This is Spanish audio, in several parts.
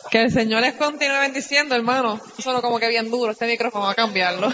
Que el Señor les continúe bendiciendo, hermano. Solo como que bien duro, este micrófono va a cambiarlo.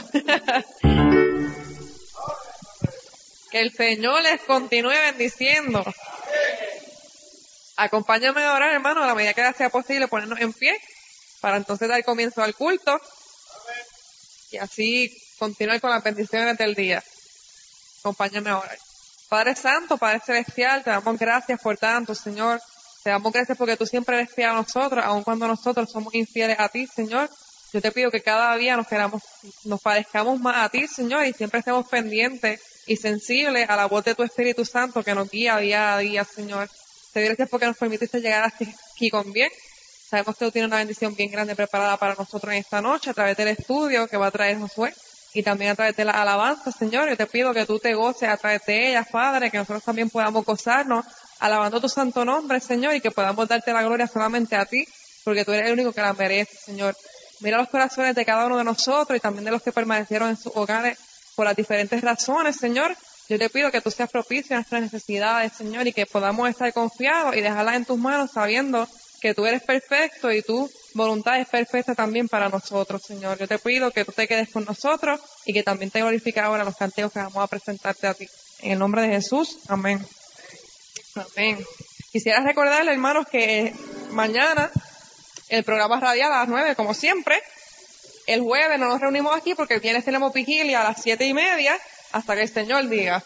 Que el Señor les continúe bendiciendo. Acompáñame a orar, hermano, a la medida que sea posible, ponernos en pie, para entonces dar comienzo al culto. Y así continuar con las bendiciones del día. Acompáñame a orar. Padre Santo, Padre Celestial, te damos gracias por tanto, Señor. Te damos gracias porque tú siempre eres fiel a nosotros, aun cuando nosotros somos infieles a ti, Señor. Yo te pido que cada día nos parezcamos más a ti, Señor, y siempre estemos pendientes y sensibles a la voz de tu Espíritu Santo que nos guía día a día, Señor. Te doy gracias porque nos permitiste llegar hasta aquí con bien. Sabemos que tú tienes una bendición bien grande preparada para nosotros en esta noche a través del estudio que va a traer Josué y también a través de la alabanza, Señor. Yo te pido que tú te goces a través de ellas, Padre, que nosotros también podamos gozarnos alabando tu santo nombre, Señor, y que podamos darte la gloria solamente a ti, porque tú eres el único que la merece, Señor. Mira los corazones de cada uno de nosotros y también de los que permanecieron en sus hogares por las diferentes razones, Señor. Yo te pido que tú seas propicio a nuestras necesidades, Señor, y que podamos estar confiados y dejarlas en tus manos sabiendo que tú eres perfecto y tu voluntad es perfecta también para nosotros, Señor. Yo te pido que tú te quedes con nosotros y que también te glorifiques ahora en los cantos que vamos a presentarte a ti. En el nombre de Jesús, amén. Amén. Quisiera recordarle, hermanos, que mañana el programa radial a las 9, como siempre. El jueves no nos reunimos aquí porque el viernes tenemos vigilia a las 7:30 hasta que el Señor diga.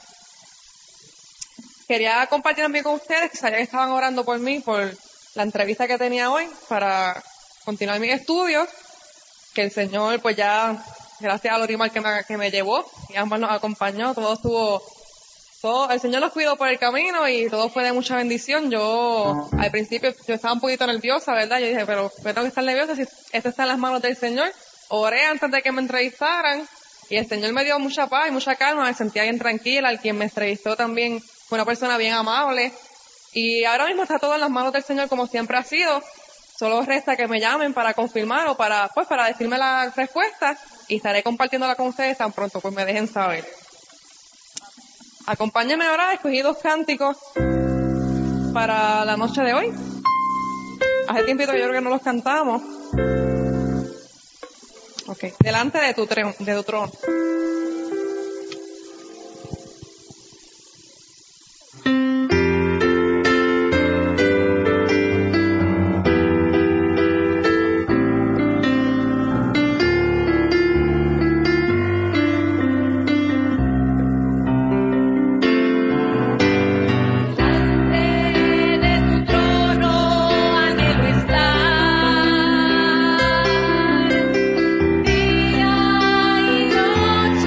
Quería compartir también con ustedes que sabía que estaban orando por mí, por la entrevista que tenía hoy para continuar mis estudios, que el Señor, pues ya, gracias a Lorimar que me llevó y ambos nos acompañó, el Señor nos cuidó por el camino y todo fue de mucha bendición. Yo, al principio, yo estaba un poquito nerviosa, ¿verdad? Yo dije, pero tengo que estar nerviosa si esto está en las manos del Señor. Oré antes de que me entrevistaran y el Señor me dio mucha paz y mucha calma, me sentía bien tranquila. El quien me entrevistó también fue una persona bien amable. Y ahora mismo está todo en las manos del Señor como siempre ha sido. Solo resta que me llamen para confirmar o para decirme la respuesta y estaré compartiéndola con ustedes tan pronto pues me dejen saber. Acompáñenme ahora, escogí 2 cánticos para la noche de hoy. Hace tiempito que yo creo que no los cantamos. Okay. Delante de tu trono. Día y noche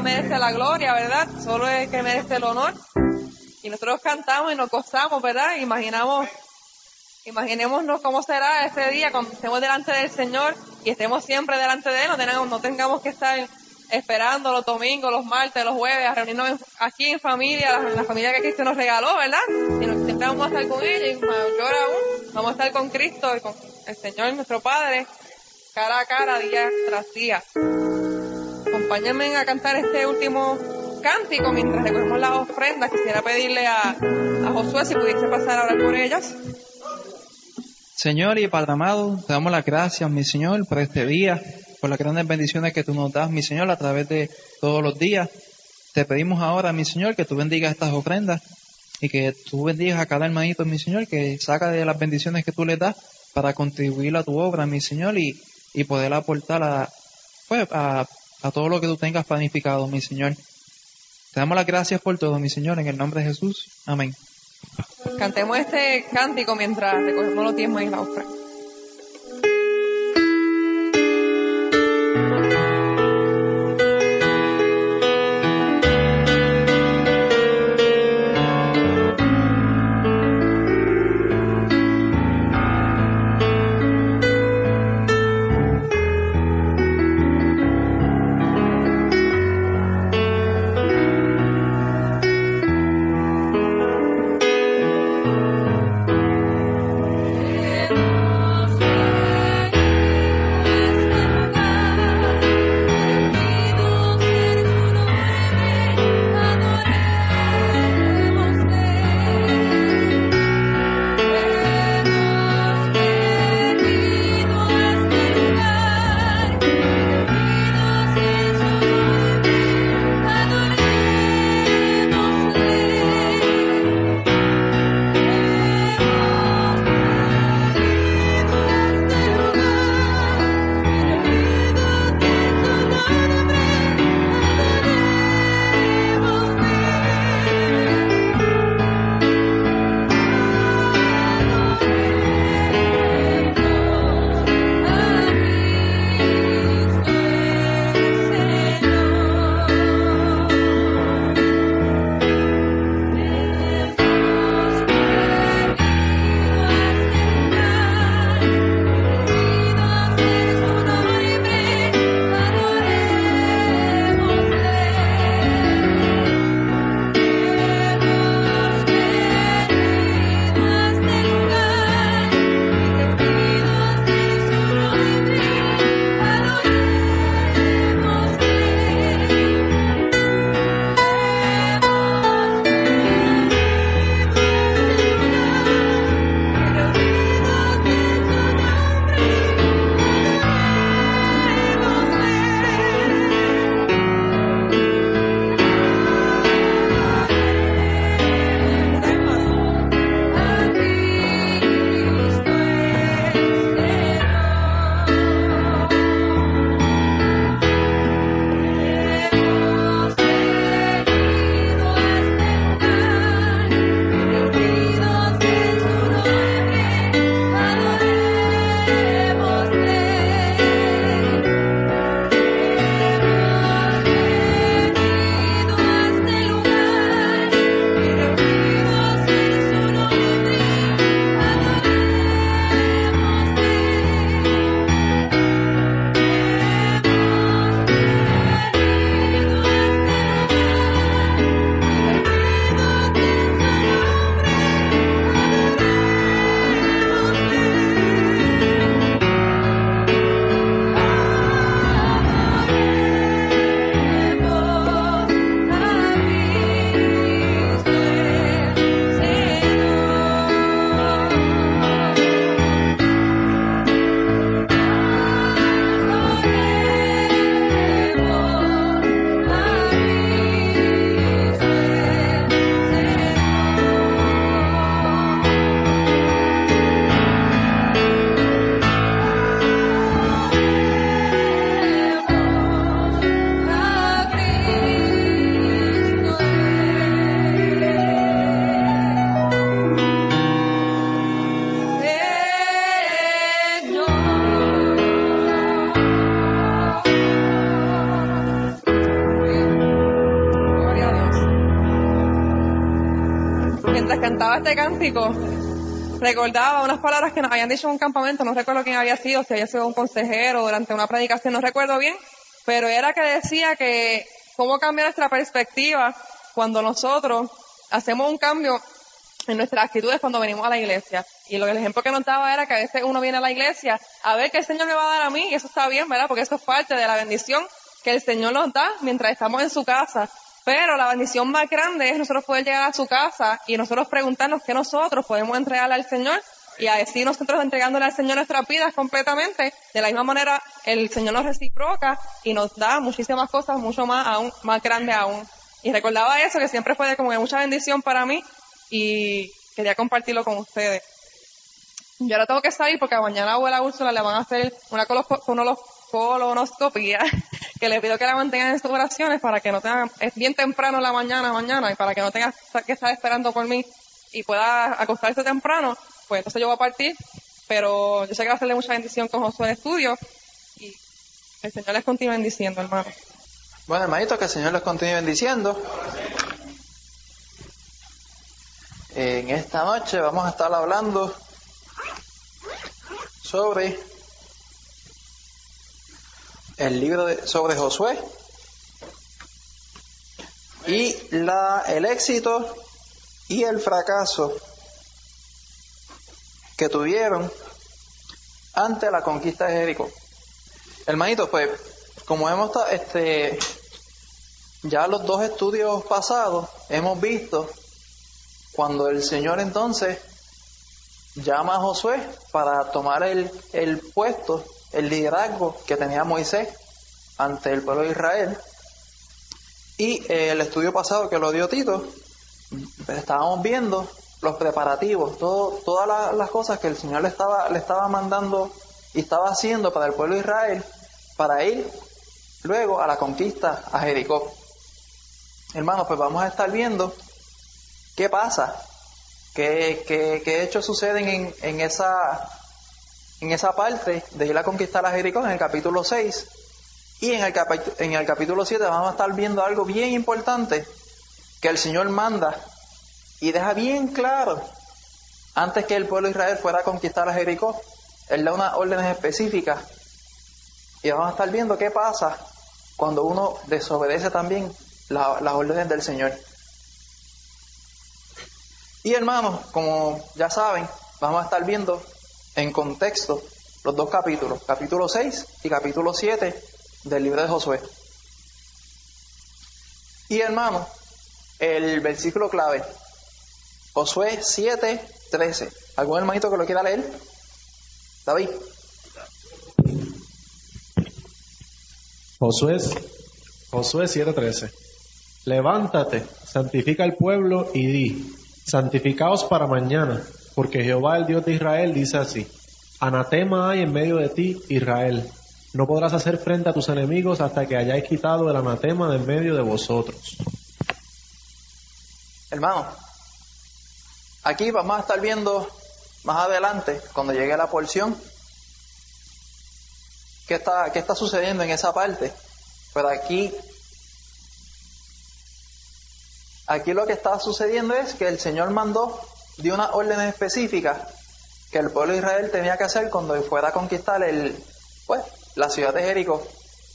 merece la gloria, ¿verdad? Solo es el que merece el honor. Y nosotros cantamos y nos gozamos, ¿verdad? Imaginémonos cómo será ese día cuando estemos delante del Señor y estemos siempre delante de Él, no tengamos que estar esperando los domingos, los martes, los jueves, a reunirnos aquí en familia, la familia que Cristo nos regaló, ¿verdad? Sino que siempre vamos a estar con ella y mayor aún, vamos a estar con Cristo y con el Señor, nuestro Padre, cara a cara, día tras día. Acompáñenme a cantar este último cántico mientras recogemos las ofrendas. Quisiera pedirle a Josué si pudiese pasar a orar por ellas. Señor y Padre amado, te damos las gracias, mi Señor, por este día, por las grandes bendiciones que tú nos das, mi Señor, a través de todos los días. Te pedimos ahora, mi Señor, que tú bendigas estas ofrendas y que tú bendigas a cada hermanito, mi Señor, que saca de las bendiciones que tú le das para contribuir a tu obra, mi Señor, y poder aportar a todo lo que tú tengas planificado, mi Señor. Te damos las gracias por todo, mi Señor, en el nombre de Jesús. Amén. Cantemos este cántico mientras recogemos los diezmos y la ofrenda. mientras cantaba este cántico, recordaba unas palabras que nos habían dicho en un campamento, no recuerdo quién había sido, si había sido un consejero durante una predicación, no recuerdo bien, pero era que decía que cómo cambia nuestra perspectiva cuando nosotros hacemos un cambio en nuestras actitudes cuando venimos a la iglesia. Y el ejemplo que nos daba era que a veces uno viene a la iglesia a ver qué el Señor me va a dar a mí, y eso está bien, ¿verdad? Porque eso es parte de la bendición que el Señor nos da mientras estamos en su casa. Pero la bendición más grande es nosotros poder llegar a su casa y nosotros preguntarnos qué nosotros podemos entregarle al Señor, y así nosotros entregándole al Señor nuestras vidas completamente. De la misma manera, el Señor nos reciproca y nos da muchísimas cosas, mucho más aún, más grandes aún. Y recordaba eso, que siempre fue como de mucha bendición para mí, y quería compartirlo con ustedes. Yo ahora tengo que salir porque mañana a abuela Úrsula le van a hacer una colonoscopia, que le pido que la mantengan en sus oraciones para que no tengan, es bien temprano en la mañana, y para que no tenga que estar esperando por mí y pueda acostarse temprano, pues entonces yo voy a partir, pero yo sé que va a hacerle mucha bendición con Josué de estudio, y el Señor les continúe bendiciendo, hermano. Bueno, hermanito, que el Señor les continúe bendiciendo. En esta noche vamos a estar hablando sobre el libro sobre Josué y el éxito y el fracaso que tuvieron ante la conquista de Jericó. Hermanito, pues como hemos ya los dos estudios pasados hemos visto cuando el Señor entonces llama a Josué para tomar el puesto, el liderazgo que tenía Moisés ante el pueblo de Israel. Y el estudio pasado que lo dio Tito, estábamos viendo los preparativos, todas las cosas que el Señor le estaba mandando y estaba haciendo para el pueblo de Israel para ir luego a la conquista a Jericó. Hermanos, pues vamos a estar viendo qué pasa, qué hechos suceden en esa parte de ir a conquistar a Jericó en el capítulo 6, y en el capítulo 7 vamos a estar viendo algo bien importante que el Señor manda y deja bien claro antes que el pueblo de Israel fuera a conquistar a Jericó. Él da unas órdenes específicas y vamos a estar viendo qué pasa cuando uno desobedece también las órdenes del Señor. Y hermanos, como ya saben, vamos a estar viendo en contexto los dos capítulos, capítulo 6 y capítulo 7 del libro de Josué. Y hermanos, el versículo clave, Josué 7:13. ¿Algún hermanito que lo quiera leer? David. Josué 7:13. Levántate, santifica al pueblo y di: santificaos para mañana, porque Jehová el Dios de Israel dice así: anatema hay en medio de ti, Israel. No podrás hacer frente a tus enemigos hasta que hayáis quitado el anatema de en medio de vosotros. Hermano, aquí vamos a estar viendo más adelante, cuando llegue a la porción, qué está sucediendo en esa parte. Pero aquí lo que está sucediendo es que el Señor dio unas órdenes específicas que el pueblo de Israel tenía que hacer cuando fuera a conquistar la ciudad de Jericó.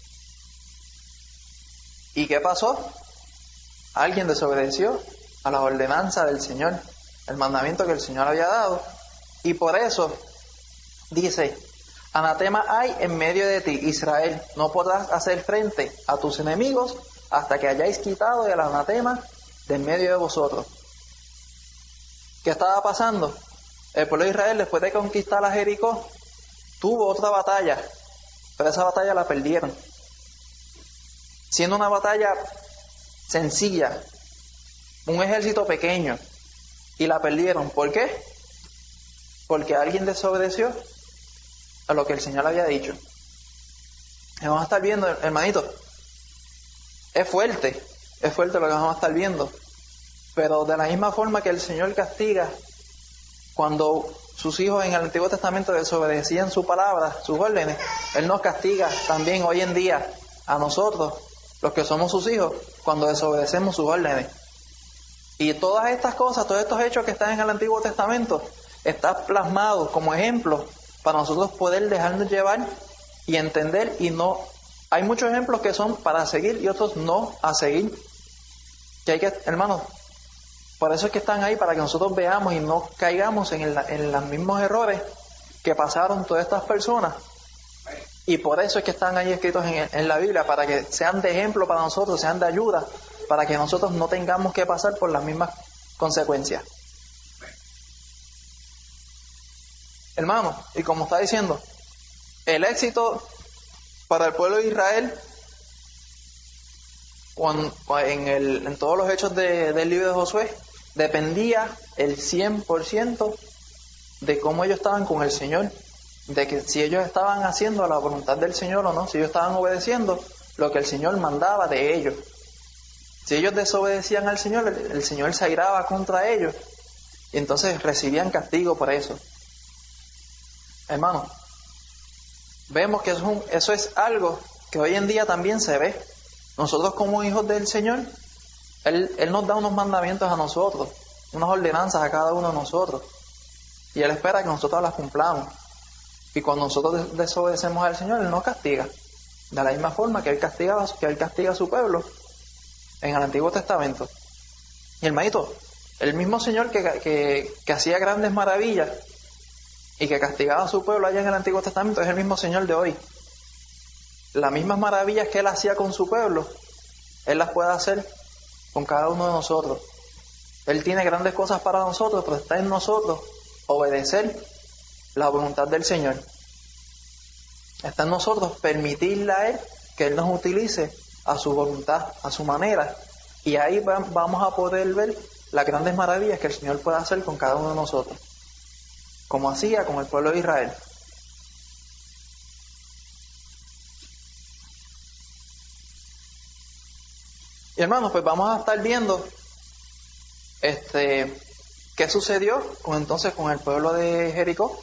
¿Y qué pasó? Alguien desobedeció a las ordenanzas del Señor, el mandamiento que el Señor había dado, y por eso dice: anatema hay en medio de ti, Israel, no podrás hacer frente a tus enemigos hasta que hayáis quitado el anatema de en medio de vosotros. ¿Qué estaba pasando? El pueblo de Israel, después de conquistar a Jericó, tuvo otra batalla, pero esa batalla la perdieron, siendo una batalla sencilla, un ejército pequeño, y la perdieron. ¿Por qué? Porque alguien desobedeció a lo que el Señor había dicho. Y vamos a estar viendo, hermanito, es fuerte lo que vamos a estar viendo, pero de la misma forma que el Señor castiga cuando sus hijos en el Antiguo Testamento desobedecían su palabra, sus órdenes, Él nos castiga también hoy en día a nosotros, los que somos sus hijos, cuando desobedecemos sus órdenes. Y todas estas cosas, todos estos hechos que están en el Antiguo Testamento, están plasmados como ejemplos para nosotros poder dejarnos llevar y entender. Y no, hay muchos ejemplos que son para seguir y otros no a seguir. Que hay que, hermanos, por eso es que están ahí, para que nosotros veamos y no caigamos en los mismos errores que pasaron todas estas personas. Y por eso es que están ahí escritos en la Biblia, para que sean de ejemplo para nosotros, sean de ayuda, para que nosotros no tengamos que pasar por las mismas consecuencias. Hermanos, y como está diciendo, el éxito para el pueblo de Israel en todos los hechos del libro de Josué dependía el 100% de cómo ellos estaban con el Señor, de que si ellos estaban haciendo la voluntad del Señor o no, si ellos estaban obedeciendo lo que el Señor mandaba de ellos. Si ellos desobedecían al Señor, el Señor se airaba contra ellos y entonces recibían castigo por eso. Hermanos, vemos que eso es algo que hoy en día también se ve. Nosotros como hijos del Señor, Él nos da unos mandamientos a nosotros, unas ordenanzas a cada uno de nosotros, y Él espera que nosotros las cumplamos. Y cuando nosotros desobedecemos al Señor, Él nos castiga, de la misma forma que Él castiga a su pueblo en el Antiguo Testamento. Y hermanito, el mismo Señor que hacía grandes maravillas y que castigaba a su pueblo allá en el Antiguo Testamento, es el mismo Señor de hoy. Las mismas maravillas que Él hacía con su pueblo, Él las puede hacer con cada uno de nosotros. Él tiene grandes cosas para nosotros, pero está en nosotros obedecer la voluntad del Señor. Está en nosotros permitirle a Él que Él nos utilice a su voluntad, a su manera, y ahí vamos a poder ver las grandes maravillas que el Señor puede hacer con cada uno de nosotros, como hacía con el pueblo de Israel. Y hermanos, pues vamos a estar viendo qué sucedió con el pueblo de Jericó.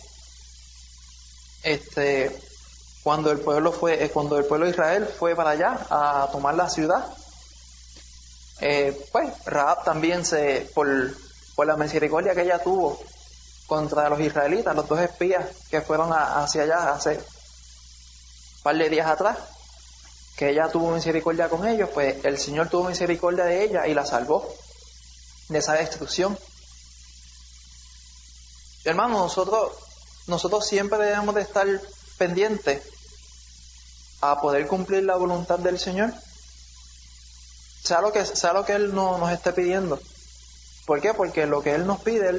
Cuando el pueblo de Israel fue para allá a tomar la ciudad, pues Rahab también por la misericordia que ella tuvo contra los israelitas, los dos espías que fueron hacia allá hace un par de días atrás, que ella tuvo misericordia con ellos, pues el Señor tuvo misericordia de ella y la salvó de esa destrucción. Hermanos, nosotros siempre debemos de estar pendientes a poder cumplir la voluntad del Señor, sea lo que Él nos esté pidiendo. ¿Por qué? Porque lo que Él nos pide,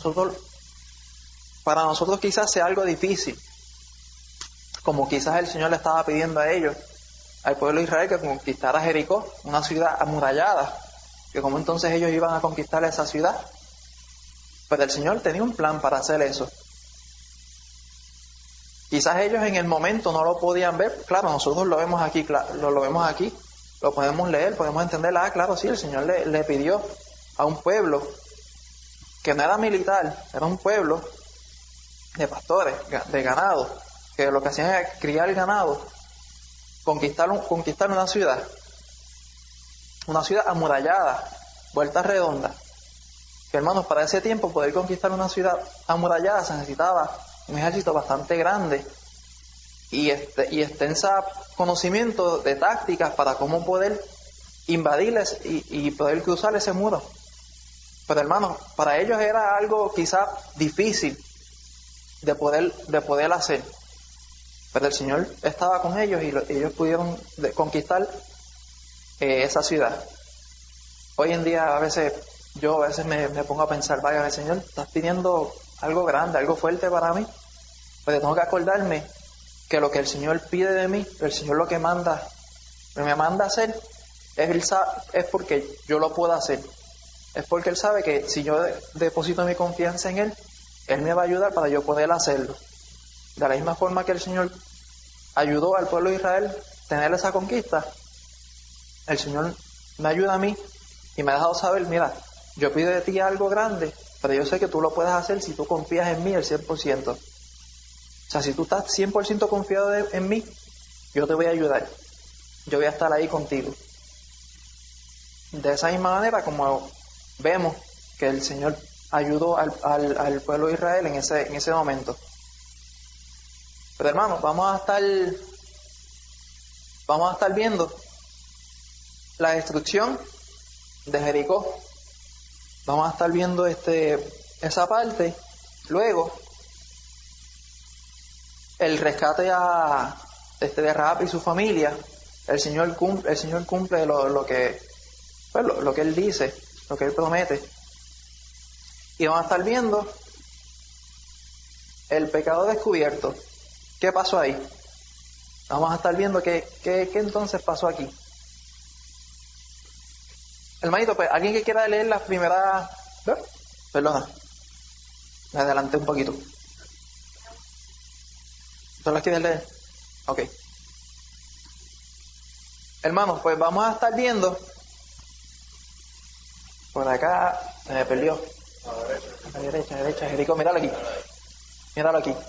para nosotros quizás sea algo difícil, como quizás el Señor le estaba pidiendo a ellos, al pueblo de Israel, que conquistara Jericó, una ciudad amurallada, que como entonces ellos iban a conquistar esa ciudad. Pero el Señor tenía un plan para hacer eso. Quizás ellos en el momento no lo podían ver. Claro, nosotros lo vemos aquí, lo podemos leer, podemos entender. Claro, sí, el Señor le pidió a un pueblo que no era militar, era un pueblo de pastores, de ganado, que lo que hacían era criar ganado, conquistar una ciudad amurallada, vuelta redonda. Que hermanos, para ese tiempo poder conquistar una ciudad amurallada se necesitaba un ejército bastante grande y extensa conocimiento de tácticas para cómo poder invadirles y poder cruzar ese muro. Pero hermanos, para ellos era algo quizá difícil de poder hacer. Pero el Señor estaba con ellos y ellos pudieron conquistar esa ciudad. Hoy en día a veces me pongo a pensar, vaya, Señor, estás pidiendo algo grande, algo fuerte para mí, pero tengo que acordarme que lo que el Señor pide de mí, el Señor lo que me manda a hacer, es porque yo lo puedo hacer. Es porque Él sabe que si yo deposito mi confianza en Él me va a ayudar para yo poder hacerlo. De la misma forma que el Señor ayudó al pueblo de Israel a tener esa conquista, el Señor me ayuda a mí y me ha dejado saber, mira, yo pido de ti algo grande, pero yo sé que tú lo puedes hacer si tú confías en mí al 100%. O sea, si tú estás 100% confiado en mí, yo te voy a ayudar. Yo voy a estar ahí contigo. De esa misma manera como vemos que el Señor ayudó al pueblo de Israel en ese momento. Pero hermanos, vamos a estar viendo la destrucción de Jericó. Vamos a estar viendo esa parte. Luego, el rescate de Rahab y su familia. El Señor cumple lo que Él dice, lo que Él promete. Y vamos a estar viendo el pecado descubierto. ¿Qué pasó ahí? Vamos a estar viendo qué entonces pasó aquí. Hermanito, pues, ¿alguien que quiera leer la primera? Perdona, me adelanté un poquito. ¿Tú las quieres leer? Ok. Hermanos, pues vamos a estar viendo. Por acá, se me perdió. A la derecha, Jericó, míralo aquí. Míralo aquí.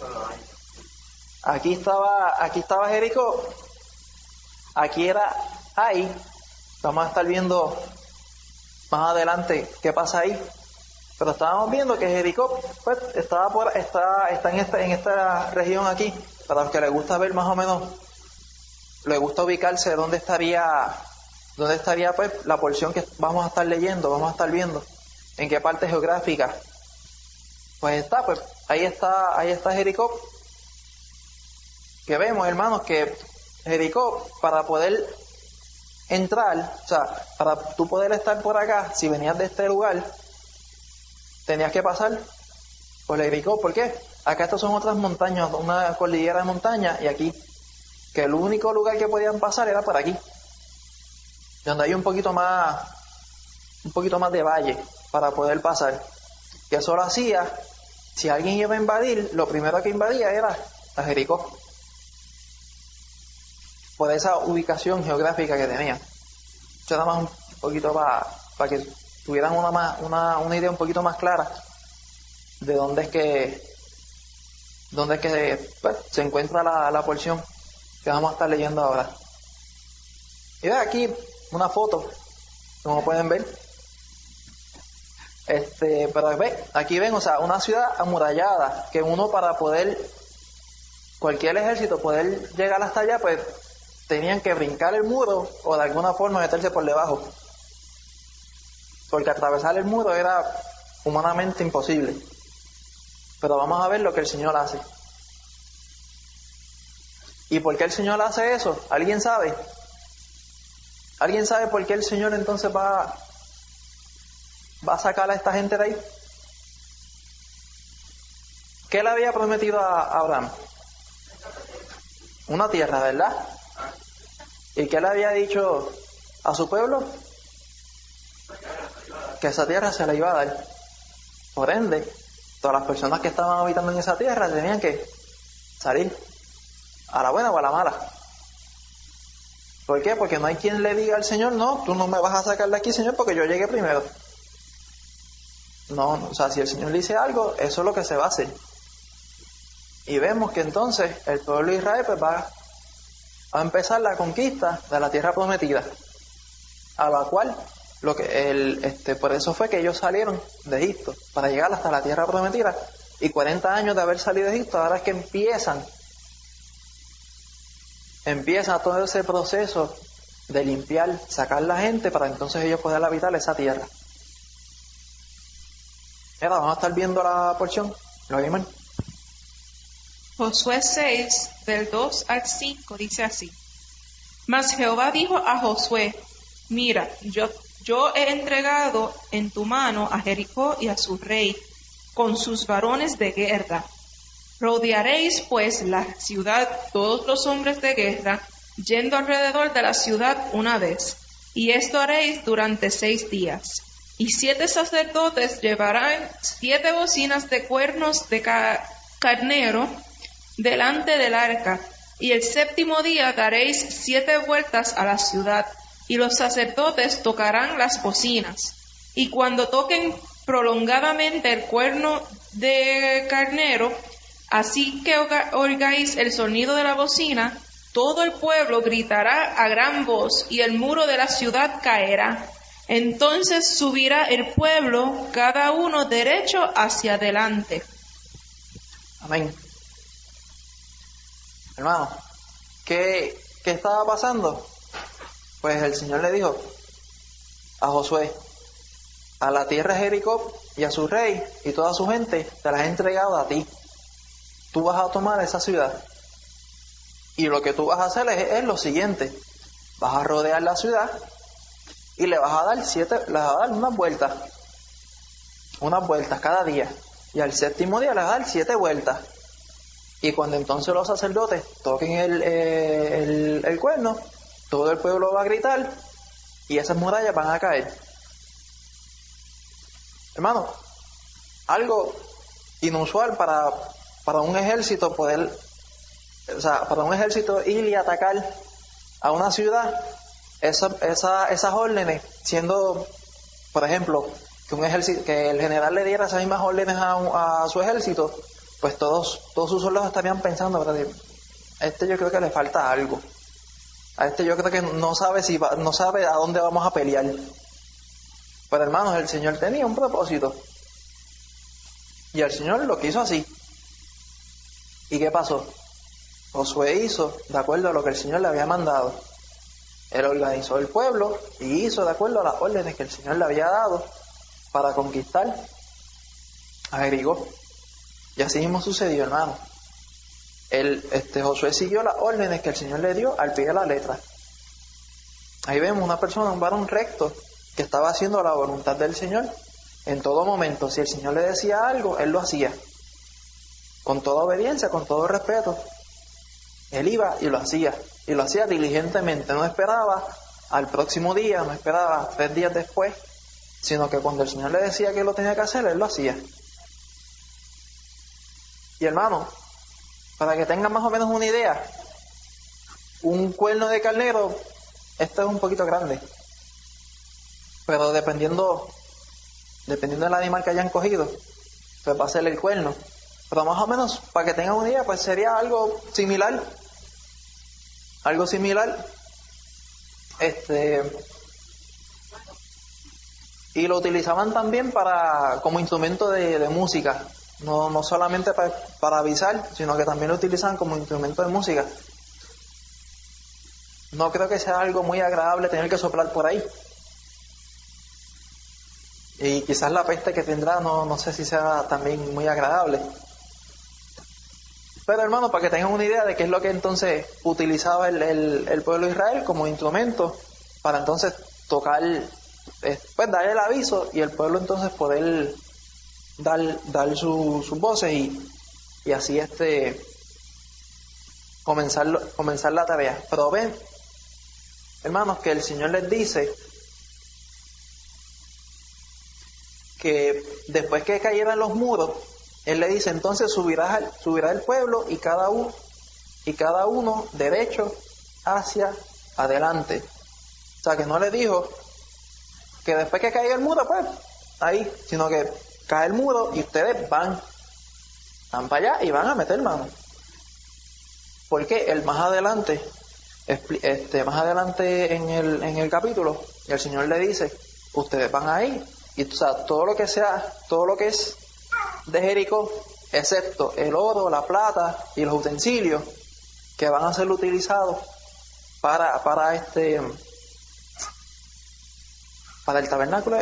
Aquí estaba Jericó. Aquí era Ai. Vamos a estar viendo más adelante qué pasa ahí. Pero estábamos viendo que Jericó pues, está en esta región aquí. Para los que les gusta ver más o menos, les gusta ubicarse de dónde estaría pues la porción que vamos a estar leyendo, vamos a estar viendo en qué parte geográfica. Pues ahí está Jericó. Que vemos, hermanos, que Jericó, para poder entrar, o sea, para tú poder estar por acá, si venías de este lugar, tenías que pasar por Jericó. ¿Por qué? Acá estas son otras montañas, una cordillera de montañas, y aquí, que el único lugar que podían pasar era por aquí, donde hay un poquito más de valle para poder pasar. Que eso lo hacía, si alguien iba a invadir, lo primero que invadía era a Jericó, por esa ubicación geográfica que tenía. Eso nada más un poquito para que tuvieran una idea un poquito más clara de dónde es que pues, se encuentra la porción que vamos a estar leyendo ahora. Y ve aquí una foto, como pueden ver. Pero aquí ven, o sea, una ciudad amurallada, que uno para poder, cualquier ejército poder llegar hasta allá, pues tenían que brincar el muro o de alguna forma meterse por debajo, porque atravesar el muro era humanamente imposible. Pero vamos a ver lo que el Señor hace. ¿Y por qué el Señor hace eso? ¿Alguien sabe? ¿Alguien sabe por qué el Señor entonces va a sacar a esta gente de ahí? ¿Qué le había prometido a Abraham? Una tierra, ¿verdad? ¿Y qué le había dicho a su pueblo? Que esa tierra se la iba a dar. Por ende, todas las personas que estaban habitando en esa tierra tenían que salir, a la buena o a la mala. ¿Por qué? Porque no hay quien le diga al Señor, no, tú no me vas a sacar de aquí, Señor, porque yo llegué primero. No, o sea, si el Señor le dice algo, eso es lo que se va a hacer. Y vemos que entonces el pueblo de Israel pues va a empezar la conquista de la tierra prometida, a la cual por eso fue que ellos salieron de Egipto, para llegar hasta la tierra prometida. Y 40 años de haber salido de Egipto, ahora es que empieza todo ese proceso de limpiar, sacar la gente, para entonces ellos poder habitar esa tierra. Ahora vamos a estar viendo la porción. ¿Lo vimos? Josué 6, del 2 al 5, dice así: Mas Jehová dijo a Josué: Mira, yo he entregado en tu mano a Jericó y a su rey, con sus varones de guerra. Rodearéis pues la ciudad todos los hombres de guerra, yendo alrededor de la ciudad una vez, y esto haréis durante 6 días. Y 7 sacerdotes llevarán 7 bocinas de cuernos de carnero delante del arca, y el 7º día daréis 7 vueltas a la ciudad, y los sacerdotes tocarán las bocinas. Y cuando toquen prolongadamente el cuerno de carnero, así que oigáis el sonido de la bocina, todo el pueblo gritará a gran voz, y el muro de la ciudad caerá, Entonces subirá el pueblo, cada uno derecho hacia adelante. Amén. Hermano, ¿qué estaba pasando? Pues el Señor le dijo a Josué: a la tierra de Jericó y a su rey y toda su gente te las he entregado a ti. Tú vas a tomar esa ciudad. Y lo que tú vas a hacer es lo siguiente: vas a rodear la ciudad y le vas a dar unas vueltas cada día. Y al séptimo día le vas a dar 7 vueltas. Y cuando entonces los sacerdotes toquen el cuerno, todo el pueblo va a gritar y esas murallas van a caer. Hermano, algo inusual para un ejército para un ejército ir y atacar a una ciudad. Esas órdenes, siendo, por ejemplo, que el general le diera esas mismas órdenes a su ejército, pues todos sus soldados estarían pensando, ¿verdad? Yo creo que le falta algo. A yo creo que no sabe a dónde vamos a pelear. Pero hermanos, el Señor tenía un propósito. Y el Señor lo quiso así. ¿Y qué pasó? Josué hizo de acuerdo a lo que el Señor le había mandado. Él organizó el pueblo y hizo de acuerdo a las órdenes que el Señor le había dado para conquistar a Jericó. Y así mismo sucedió, hermano. Josué siguió las órdenes que el Señor le dio al pie de la letra. Ahí vemos una persona, un varón recto, que estaba haciendo la voluntad del Señor en todo momento. Si el Señor le decía algo, él lo hacía con toda obediencia, con todo respeto. Él iba y lo hacía diligentemente. No esperaba al próximo día, no esperaba 3 días después, sino que cuando el Señor le decía que lo tenía que hacer, él lo hacía. Y hermano, para que tengan más o menos una idea, un cuerno de carnero, esto es un poquito grande, pero dependiendo del animal que hayan cogido, pues va a ser el cuerno. Pero más o menos, para que tengan una idea, pues sería algo similar. Y lo utilizaban también como instrumento de música. No solamente para avisar, sino que también lo utilizaban como instrumento de música. No creo que sea algo muy agradable tener que soplar por ahí. Y quizás la peste que tendrá, no sé si sea también muy agradable. Pero hermano, para que tengan una idea de qué es lo que entonces utilizaba el pueblo de Israel como instrumento para entonces tocar, pues dar el aviso y el pueblo entonces poder dar sus voces y así comenzar la tarea. Pero ven, hermanos, que el Señor les dice que después que cayeran los muros, Él le dice: entonces subirá el pueblo y cada uno derecho hacia adelante. O sea, que no le dijo que después que caiga el muro, pues ahí, sino que cae el muro y ustedes van para allá y van a meter mano. Porque él más adelante en el capítulo, el Señor le dice: ustedes van ahí y todo lo que es de Jericó, excepto el oro, la plata y los utensilios que van a ser utilizados para el tabernáculo,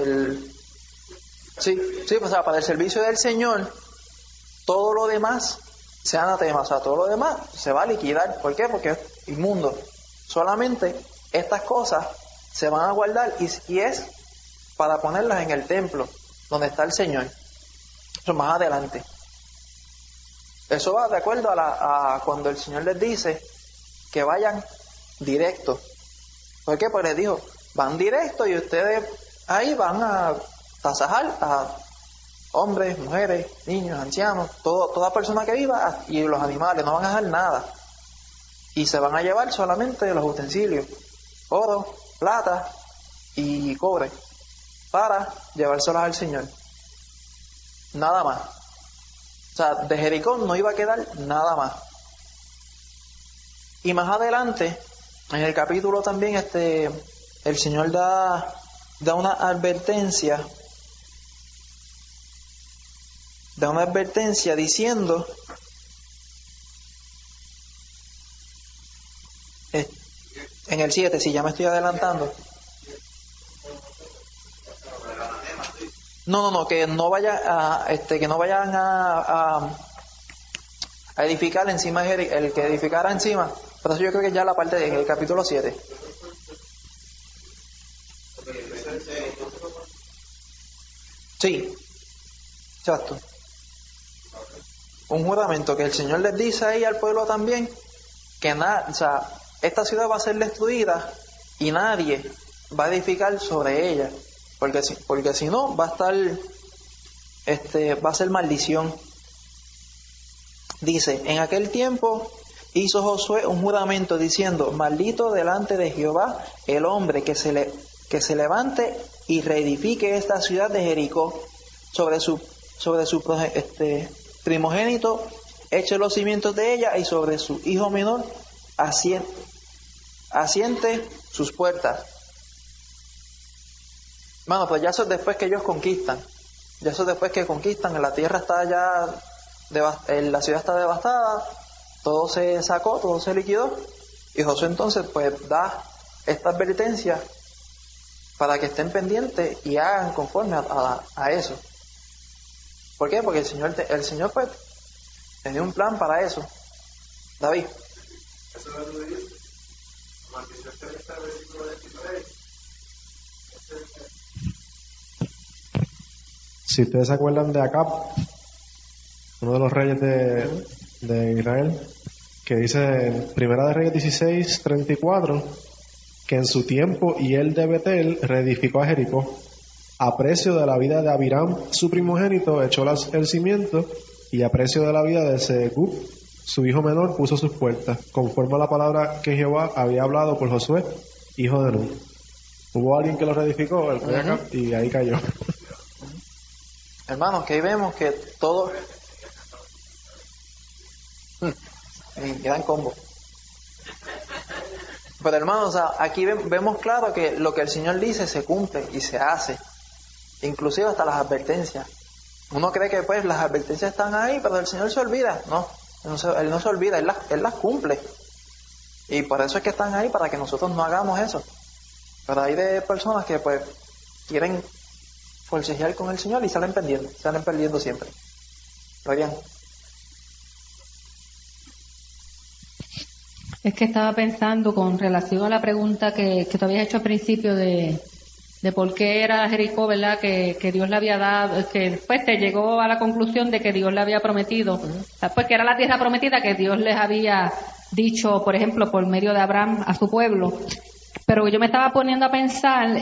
para el servicio del Señor, todo lo demás se anatema, todo lo demás se va a liquidar. ¿Por qué? Porque es inmundo. Solamente estas cosas se van a guardar y es para ponerlas en el templo donde está el Señor. Eso más adelante. Eso va de acuerdo a cuando el Señor les dice que vayan directo. ¿Por qué? Pues les dijo: van directo y ustedes ahí van a tasajar a hombres, mujeres, niños, ancianos, toda persona que viva, y los animales, no van a dejar nada. Y se van a llevar solamente los utensilios, oro, plata y cobre, para llevárselos al Señor. Nada más. O sea, de Jericó no iba a quedar nada más. Y más adelante, en el capítulo también, el Señor da da una advertencia diciendo en el 7, si ya me estoy adelantando. No, que no vayan a edificar encima, el que edificara encima. Por eso yo creo que ya la parte en el capítulo 7. Sí, exacto. Un juramento que el Señor les dice ahí al pueblo también, que esta ciudad va a ser destruida y nadie va a edificar sobre ella, porque si no va a estar, va a ser maldición. Dice, en aquel tiempo hizo Josué un juramento diciendo, maldito delante de Jehová el hombre que se levante y reedifique esta ciudad de Jericó sobre su primogénito, eche los cimientos de ella y sobre su hijo menor asiente sus puertas. Bueno, pues ya eso es después que ellos conquistan. Ya eso es después que conquistan, la tierra está ya, la ciudad está devastada, todo se sacó, todo se liquidó, y Josué entonces pues da esta advertencia para que estén pendientes y hagan conforme a eso. ¿Por qué? Porque el Señor pues tenía un plan para eso. David. Eso es lo que dice. Maldición que está en el versículo 23. Si ustedes se acuerdan de Acab, uno de los reyes de Israel, que dice en Primera de Reyes 16:34, que en su tiempo y él de Betel reedificó a Jericó. A precio de la vida de Abiram, su primogénito, echó el cimiento, y a precio de la vida de Segub, su hijo menor, puso sus puertas, conforme a la palabra que Jehová había hablado por Josué, hijo de Nun. Hubo alguien que lo reedificó, el rey Acab, y ahí cayó. Hermanos, que ahí vemos que todo... gran combo. Pero hermanos, aquí vemos claro que lo que el Señor dice se cumple y se hace. Inclusive hasta las advertencias. Uno cree que pues las advertencias están ahí, pero el Señor se olvida. No, Él no se olvida, Él las cumple. Y por eso es que están ahí, para que nosotros no hagamos eso. Pero hay de personas que pues quieren forcejear con el Señor y salen perdiendo siempre. Florian. Es que estaba pensando con relación a la pregunta que tú habías hecho al principio de por qué era Jericó, ¿verdad? Que Dios le había dado, que después te llegó a la conclusión de que Dios le había prometido, pues que era la tierra prometida que Dios les había dicho, por ejemplo, por medio de Abraham a su pueblo. Pero yo me estaba poniendo a pensar,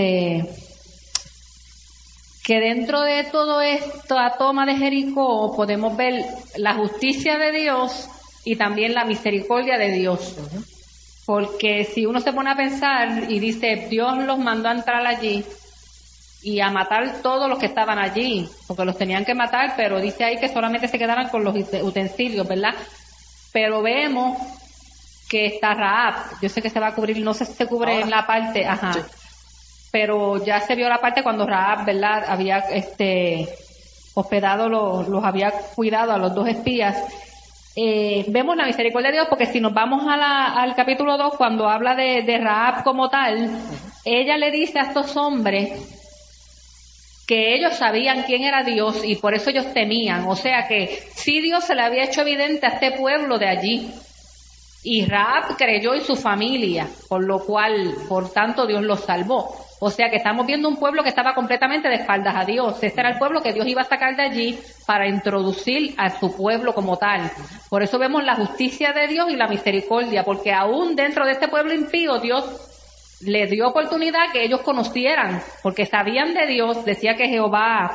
que dentro de todo esto, la toma de Jericó, podemos ver la justicia de Dios y también la misericordia de Dios. Porque si uno se pone a pensar y dice, Dios los mandó a entrar allí y a matar todos los que estaban allí, porque los tenían que matar, pero dice ahí que solamente se quedaran con los utensilios, ¿verdad? Pero vemos que está Rahab, yo sé que se va a cubrir, no sé si se cubre en la parte, sí. Pero ya se vio la parte cuando Rahab, ¿verdad? Había hospedado, los había cuidado a los dos espías. Vemos la misericordia de Dios, porque si nos vamos al capítulo 2, cuando habla de Rahab como tal, ella le dice a estos hombres que ellos sabían quién era Dios y por eso ellos temían. O sea que sí, Dios se le había hecho evidente a este pueblo de allí, y Rahab creyó, y su familia, por lo cual, por tanto, Dios los salvó. O sea que estamos viendo un pueblo que estaba completamente de espaldas a Dios. Este era el pueblo que Dios iba a sacar de allí para introducir a su pueblo como tal. Por eso vemos la justicia de Dios y la misericordia, porque aún dentro de este pueblo impío, Dios les dio oportunidad que ellos conocieran, porque sabían de Dios. Decía que Jehová,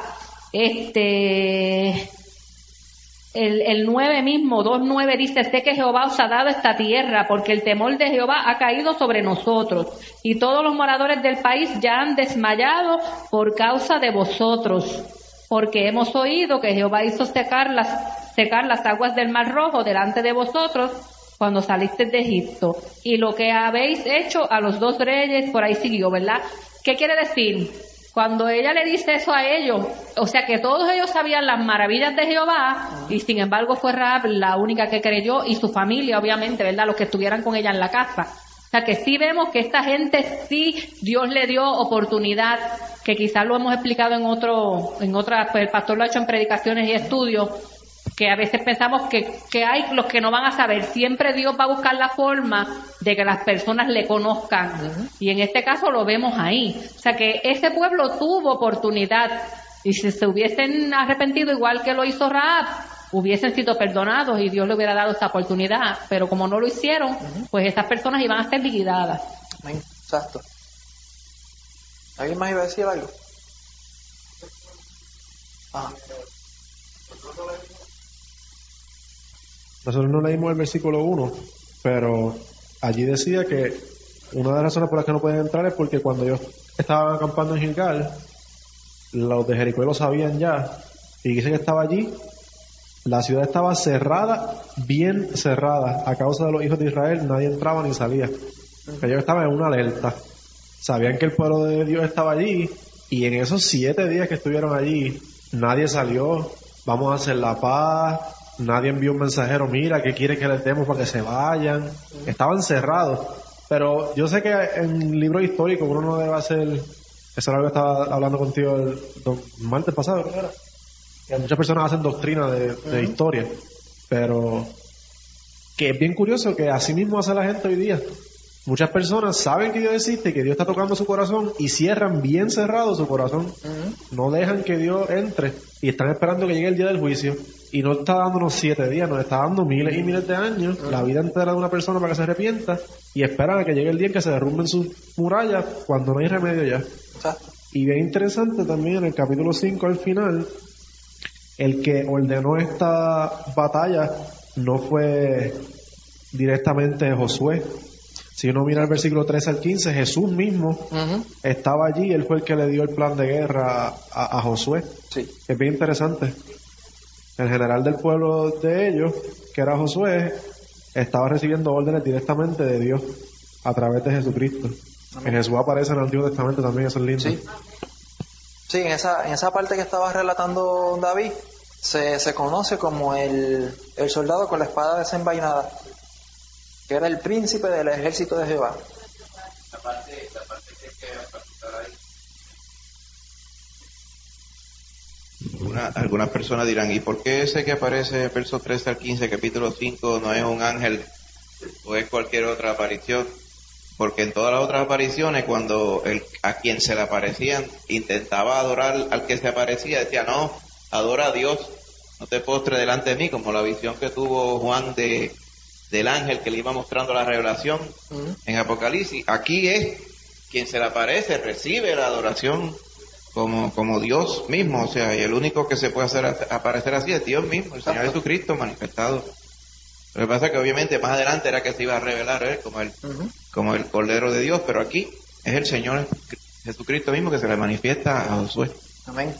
el 9 mismo, 2:9 dice, sé que Jehová os ha dado esta tierra, porque el temor de Jehová ha caído sobre nosotros, y todos los moradores del país ya han desmayado por causa de vosotros, porque hemos oído que Jehová hizo secar las aguas del Mar Rojo delante de vosotros, cuando saliste de Egipto, y lo que habéis hecho a los 2 reyes, por ahí siguió, ¿verdad? ¿Qué quiere decir? Cuando ella le dice eso a ellos, o sea que todos ellos sabían las maravillas de Jehová, y sin embargo fue Rahab la única que creyó, y su familia, obviamente, ¿verdad? Los que estuvieran con ella en la casa. O sea que sí vemos que esta gente sí Dios le dio oportunidad, que quizás lo hemos explicado en otra, pues el pastor lo ha hecho en predicaciones y estudios, que a veces pensamos que hay los que no van a saber. Siempre Dios va a buscar la forma de que las personas le conozcan. Y en este caso lo vemos ahí. O sea que ese pueblo tuvo oportunidad. Y si se hubiesen arrepentido igual que lo hizo Rahab, hubiesen sido perdonados y Dios le hubiera dado esta oportunidad. Pero como no lo hicieron, pues esas personas iban a ser liquidadas. Exacto. ¿Alguien más iba a decir algo? Nosotros no leímos el versículo 1, pero allí decía que una de las razones por las que no pueden entrar es porque cuando ellos estaban acampando en Gilgal, los de Jericó lo sabían ya, y dice que estaba allí, la ciudad estaba cerrada, bien cerrada, a causa de los hijos de Israel, nadie entraba ni salía. Ellos estaban en una alerta, sabían que el pueblo de Dios estaba allí, y en esos 7 días que estuvieron allí, nadie salió, vamos a hacer la paz. Nadie envió un mensajero, mira, ¿qué quiere que les demos para que se vayan? Estaban cerrados. Pero yo sé que en libros históricos uno no debe hacer... Eso era algo que estaba hablando contigo el martes pasado, creo que era. Que muchas personas hacen doctrina de historia. Pero que es bien curioso que así mismo hace la gente hoy día. Muchas personas saben que Dios existe, que Dios está tocando su corazón y cierran bien cerrado su corazón. No dejan que Dios entre y están esperando que llegue el día del juicio. Y no está dándonos 7 días, nos está dando miles y miles de años, la vida entera de una persona para que se arrepienta, y esperan a que llegue el día en que se derrumben sus murallas cuando no hay remedio ya. Y bien interesante también en el capítulo 5 al final, el que ordenó esta batalla no fue directamente Josué. Si uno mira el versículo 13 al 15, Jesús mismo estaba allí, él fue el que le dio el plan de guerra a Josué. Sí. Es bien interesante. El general del pueblo de ellos, que era Josué, estaba recibiendo órdenes directamente de Dios a través de Jesucristo. Que Jesús aparece en el Antiguo Testamento también, eso es lindo. Sí, en esa parte que estaba relatando David, se conoce como el soldado con la espada desenvainada, que era el príncipe del ejército de Jehová. La parte que hay que enfatizar ahí. Algunas personas dirán, ¿y por qué ese que aparece versos 13 al 15, capítulo 5, no es un ángel o es cualquier otra aparición? Porque en todas las otras apariciones, cuando a quien se le aparecían intentaba adorar al que se aparecía, decía, no, adora a Dios, no te postres delante de mí, como la visión que tuvo Juan del ángel que le iba mostrando la revelación en Apocalipsis. Aquí es quien se le aparece, recibe la adoración como Dios mismo, o sea, y el único que se puede hacer aparecer así es Dios mismo, el Señor Jesucristo manifestado. Lo que pasa es que obviamente más adelante era que se iba a revelar él como el Cordero de Dios, pero aquí es el Señor Jesucristo mismo que se le manifiesta a Josué. Amén.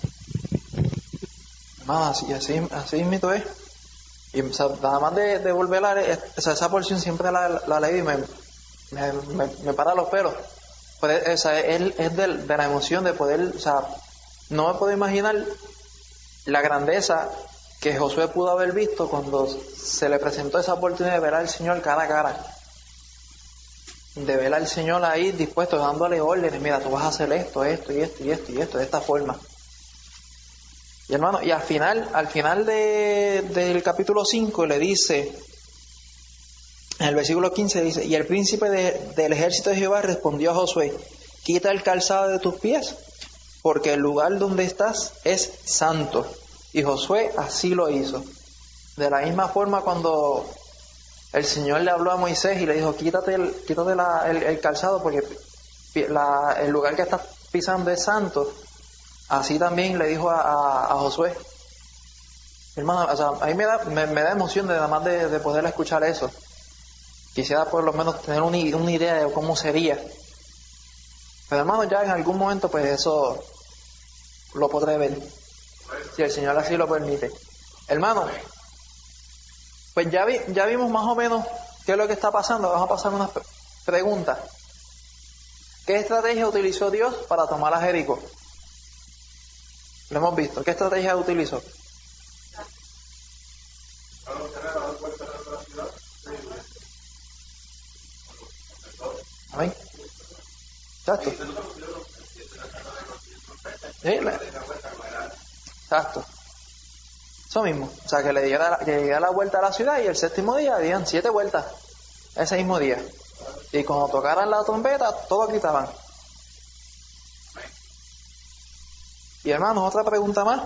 Más, y así mismo es. Y o sea, nada más de volver esa porción siempre la leí y me para los pelos. Pues, o sea, él es de la emoción de poder, o sea, no me puedo imaginar la grandeza que Josué pudo haber visto cuando se le presentó esa oportunidad de ver al Señor cara a cara, de ver al Señor ahí dispuesto, dándole órdenes, mira, tú vas a hacer esto y esto, de esta forma. Y hermano, y al final del capítulo 5 le dice, en el versículo 15 dice, y el príncipe del ejército de Jehová respondió a Josué, quita el calzado de tus pies, porque el lugar donde estás es santo. Y Josué así lo hizo. De la misma forma cuando el Señor le habló a Moisés y le dijo, quítate el calzado, porque el lugar que estás pisando es santo, así también le dijo a Josué. Hermano, o sea, a mí me da emoción de nada más de poder escuchar eso. Quisiera por lo menos tener una idea de cómo sería. Pero hermano, ya en algún momento pues eso lo podré ver, si el Señor así lo permite. Hermano, pues ya vimos más o menos ¿Qué es lo que está pasando? Vamos a pasar unas preguntas. ¿Qué estrategia utilizó Dios para tomar a Jericó? Lo hemos visto. ¿Qué estrategia utilizó? Amén. Exacto. Sí, exacto. Eso mismo. O sea, que le diera la vuelta a la ciudad y el séptimo día dieran 7 vueltas ese mismo día. Y cuando tocaran la trompeta, todos gritaban. Y hermanos, otra pregunta más.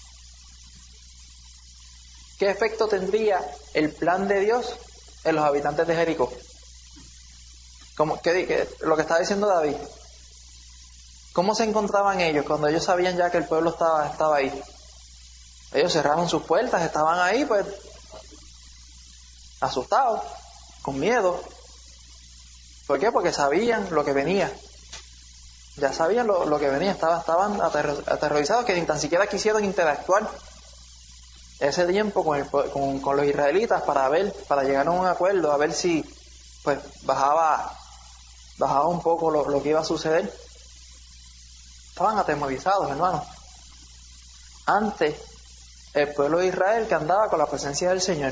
¿Qué efecto tendría el plan de Dios en los habitantes de Jericó? Lo que estaba diciendo David. ¿Cómo se encontraban ellos cuando ellos sabían ya que el pueblo estaba ahí? Ellos cerraron sus puertas, estaban ahí pues asustados, con miedo. ¿Por qué? Porque sabían lo que venía. Ya sabían lo que venía, estaban aterrorizados, que ni tan siquiera quisieron interactuar ese tiempo con los israelitas para llegar a un acuerdo, a ver si pues bajaba un poco lo que iba a suceder. Estaban atemorizados, hermanos. Antes, el pueblo de Israel que andaba con la presencia del Señor,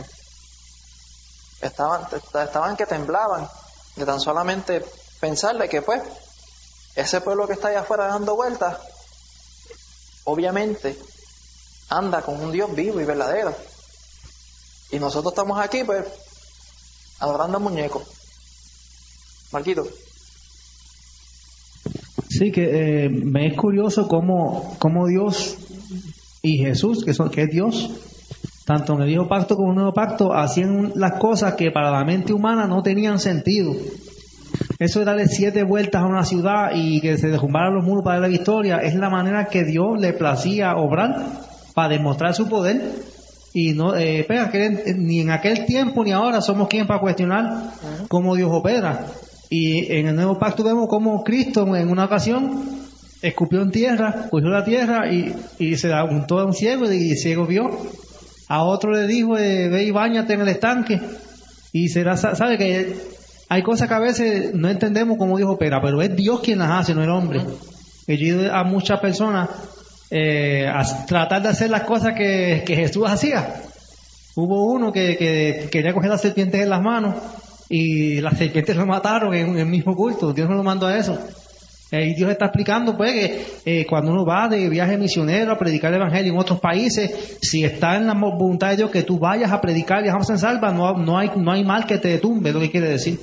estaban que temblaban de tan solamente pensarle que pues ese pueblo que está allá afuera dando vueltas, obviamente anda con un Dios vivo y verdadero. Y nosotros estamos aquí pues adorando muñecos. Marquito. Sí, que me es curioso cómo Dios y Jesús, que es Dios, tanto en el viejo pacto como en el nuevo pacto, hacían las cosas que para la mente humana no tenían sentido. Eso de darle 7 vueltas a una ciudad y que se derrumbaran los muros para dar la victoria, es la manera que Dios le placía obrar para demostrar su poder. Y no, ni en aquel tiempo ni ahora somos quien para cuestionar cómo Dios opera. Y en el nuevo pacto vemos cómo Cristo en una ocasión escupió en tierra, cogió la tierra y se la untó a un ciego y el ciego vio. A otro le dijo, ve y báñate en el estanque. Y sabe que hay cosas que a veces no entendemos cómo Dios opera, pero es Dios quien las hace, no el hombre. Y yo he ido a muchas personas a tratar de hacer las cosas que Jesús hacía. Hubo uno que quería coger las serpientes en las manos y las serpientes lo mataron en el mismo culto. Dios no lo mandó a eso. Y Dios está explicando pues que cuando uno va de viaje misionero a predicar el evangelio en otros países, si está en la voluntad de Dios que tú vayas a predicar y dejamos en salva, no hay mal que te tumbe, es lo que quiere decir.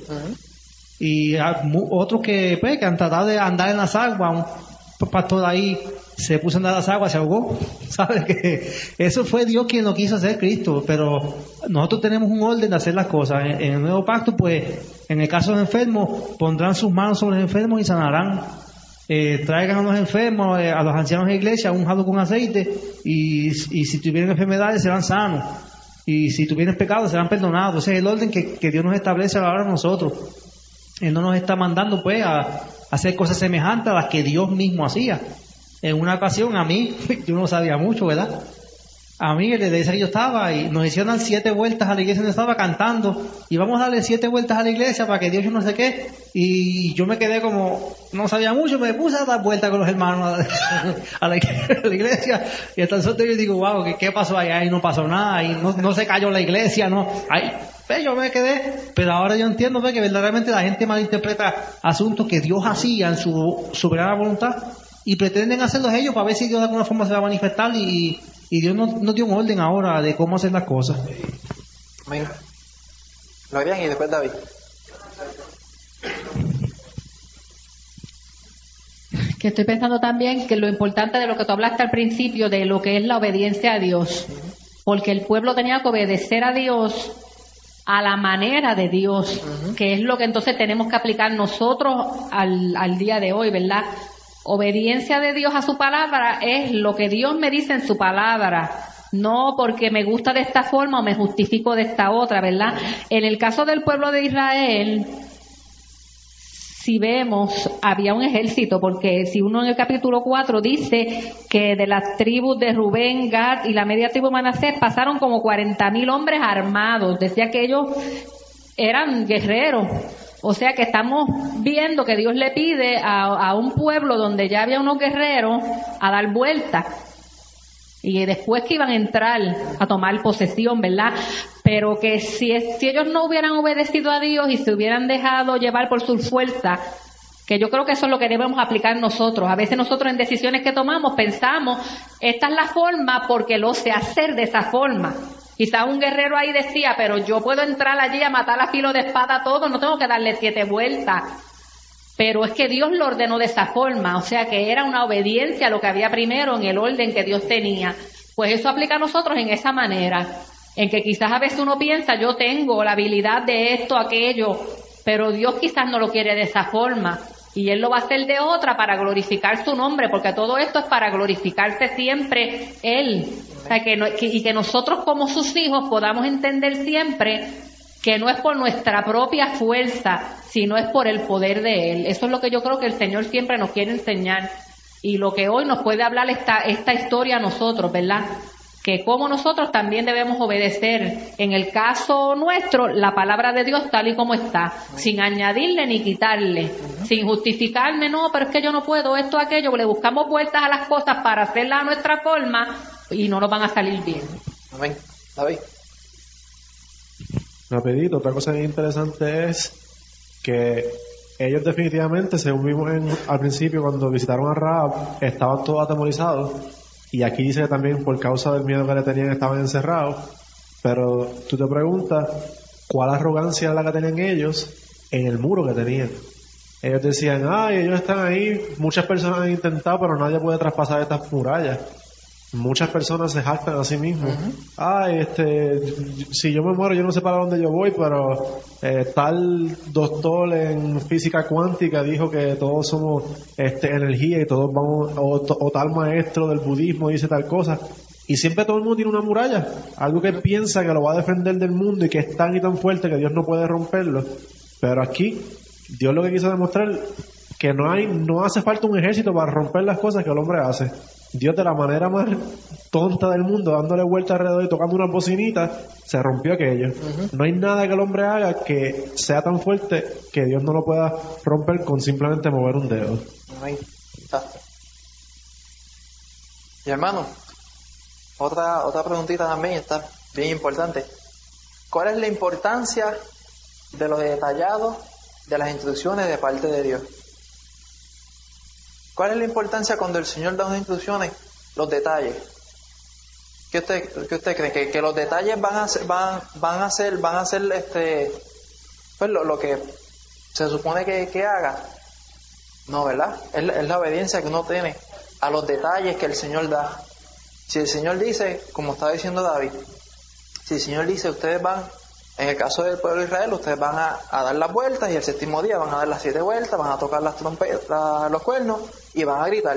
Y otros que han tratado de andar en las aguas, un pastor ahí se puso a andar en las aguas, se ahogó. ¿Sabes? Que eso fue Dios quien lo quiso hacer, Cristo, pero nosotros tenemos un orden de hacer las cosas. En el nuevo pacto, pues, en el caso de los enfermos, pondrán sus manos sobre los enfermos y sanarán. Traigan a los enfermos, a los ancianos de la iglesia, un jarro con aceite, y si tuvieran enfermedades serán sanos, y si tuvieran pecados serán perdonados. Ese es el orden que Dios nos establece ahora a nosotros. Él no nos está mandando pues a hacer cosas semejantes a las que Dios mismo hacía. En una ocasión a mí, yo no sabía mucho, ¿verdad? A mí, el de que yo estaba, y nos hicieron dar 7 vueltas a la iglesia donde estaba cantando, y vamos a darle 7 vueltas a la iglesia para que Dios yo no sé qué, y yo me quedé como, no sabía mucho, me puse a dar vueltas con los hermanos a la iglesia, y hasta el otro yo digo, wow, ¿qué pasó allá? Y no pasó nada, y no se cayó la iglesia, yo me quedé, pero ahora yo entiendo que verdaderamente la gente malinterpreta asuntos que Dios hacía en su soberana voluntad, y pretenden hacerlos ellos para ver si Dios de alguna forma se va a manifestar, y Dios no dio un orden ahora de cómo hacer las cosas. Amén. Gloria, y después David. Que estoy pensando también que lo importante de lo que tú hablaste al principio, de lo que es la obediencia a Dios, porque el pueblo tenía que obedecer a Dios a la manera de Dios, que es lo que entonces tenemos que aplicar nosotros al día de hoy, ¿verdad? Obediencia de Dios a su palabra es lo que Dios me dice en su palabra, no porque me gusta de esta forma o me justifico de esta otra, ¿verdad? En el caso del pueblo de Israel, si vemos, había un ejército, porque si uno en el capítulo 4 dice que de las tribus de Rubén, Gad y la media tribu de Manasés pasaron como 40,000 hombres armados. Decía que ellos eran guerreros. O sea que estamos viendo que Dios le pide a un pueblo donde ya había unos guerreros a dar vuelta. Y después que iban a entrar a tomar posesión, ¿verdad? Pero que si ellos no hubieran obedecido a Dios y se hubieran dejado llevar por su fuerza, que yo creo que eso es lo que debemos aplicar nosotros. A veces nosotros en decisiones que tomamos pensamos, esta es la forma porque lo sé hacer de esa forma. Quizás un guerrero ahí decía, pero yo puedo entrar allí a matar a filo de espada a todos, no tengo que darle 7 vueltas. Pero es que Dios lo ordenó de esa forma, o sea que era una obediencia a lo que había primero en el orden que Dios tenía. Pues eso aplica a nosotros en esa manera, en que quizás a veces uno piensa, yo tengo la habilidad de esto, aquello, pero Dios quizás no lo quiere de esa forma. Y Él lo va a hacer de otra para glorificar su nombre, porque todo esto es para glorificarse siempre Él. O sea, que nosotros como sus hijos podamos entender siempre que no es por nuestra propia fuerza, sino es por el poder de Él. Eso es lo que yo creo que el Señor siempre nos quiere enseñar. Y lo que hoy nos puede hablar esta historia a nosotros, ¿verdad? Que como nosotros también debemos obedecer, en el caso nuestro, la palabra de Dios tal y como está, sin añadirle ni quitarle, sin justificarme, no, pero es que yo no puedo esto, aquello, le buscamos vueltas a las cosas para hacerlas a nuestra forma y no nos van a salir bien. Amén. David. Rapidito, otra cosa bien interesante es que ellos definitivamente, según vimos al principio cuando visitaron a Rahab, estaban todos atemorizados. Y aquí dice que también por causa del miedo que le tenían estaban encerrados. Pero tú te preguntas, ¿cuál arrogancia era la que tenían ellos en el muro que tenían? Ellos decían, ellos están ahí, muchas personas han intentado, pero nadie puede traspasar estas murallas. Muchas personas se jactan a sí mismos. Si yo me muero, yo no sé para dónde yo voy, pero tal doctor en física cuántica dijo que todos somos energía y todos vamos, o tal maestro del budismo dice tal cosa. Y siempre todo el mundo tiene una muralla, algo que piensa que lo va a defender del mundo y que es tan y tan fuerte que Dios no puede romperlo. Pero aquí, Dios lo que quiso demostrar que no hace falta un ejército para romper las cosas que el hombre hace. Dios, de la manera más tonta del mundo, dándole vuelta alrededor y tocando una bocinita, se rompió aquello. No hay nada que el hombre haga que sea tan fuerte que Dios no lo pueda romper con simplemente mover un dedo. Amén. Y hermano, otra preguntita también está bien importante. ¿Cuál es la importancia de los detallados de las instrucciones de parte de Dios? ¿Cuál es la importancia cuando el Señor da unas instrucciones? Los detalles. ¿Qué usted cree? ¿Que los detalles van a ser pues lo que se supone que haga? No, ¿verdad? Es la obediencia que uno tiene a los detalles que el Señor da. Si el Señor dice, como estaba diciendo David, si el Señor dice, ustedes van, en el caso del pueblo de Israel, ustedes van a dar las vueltas y el séptimo día van a dar las 7 vueltas, van a tocar las trompetas, los cuernos y van a gritar.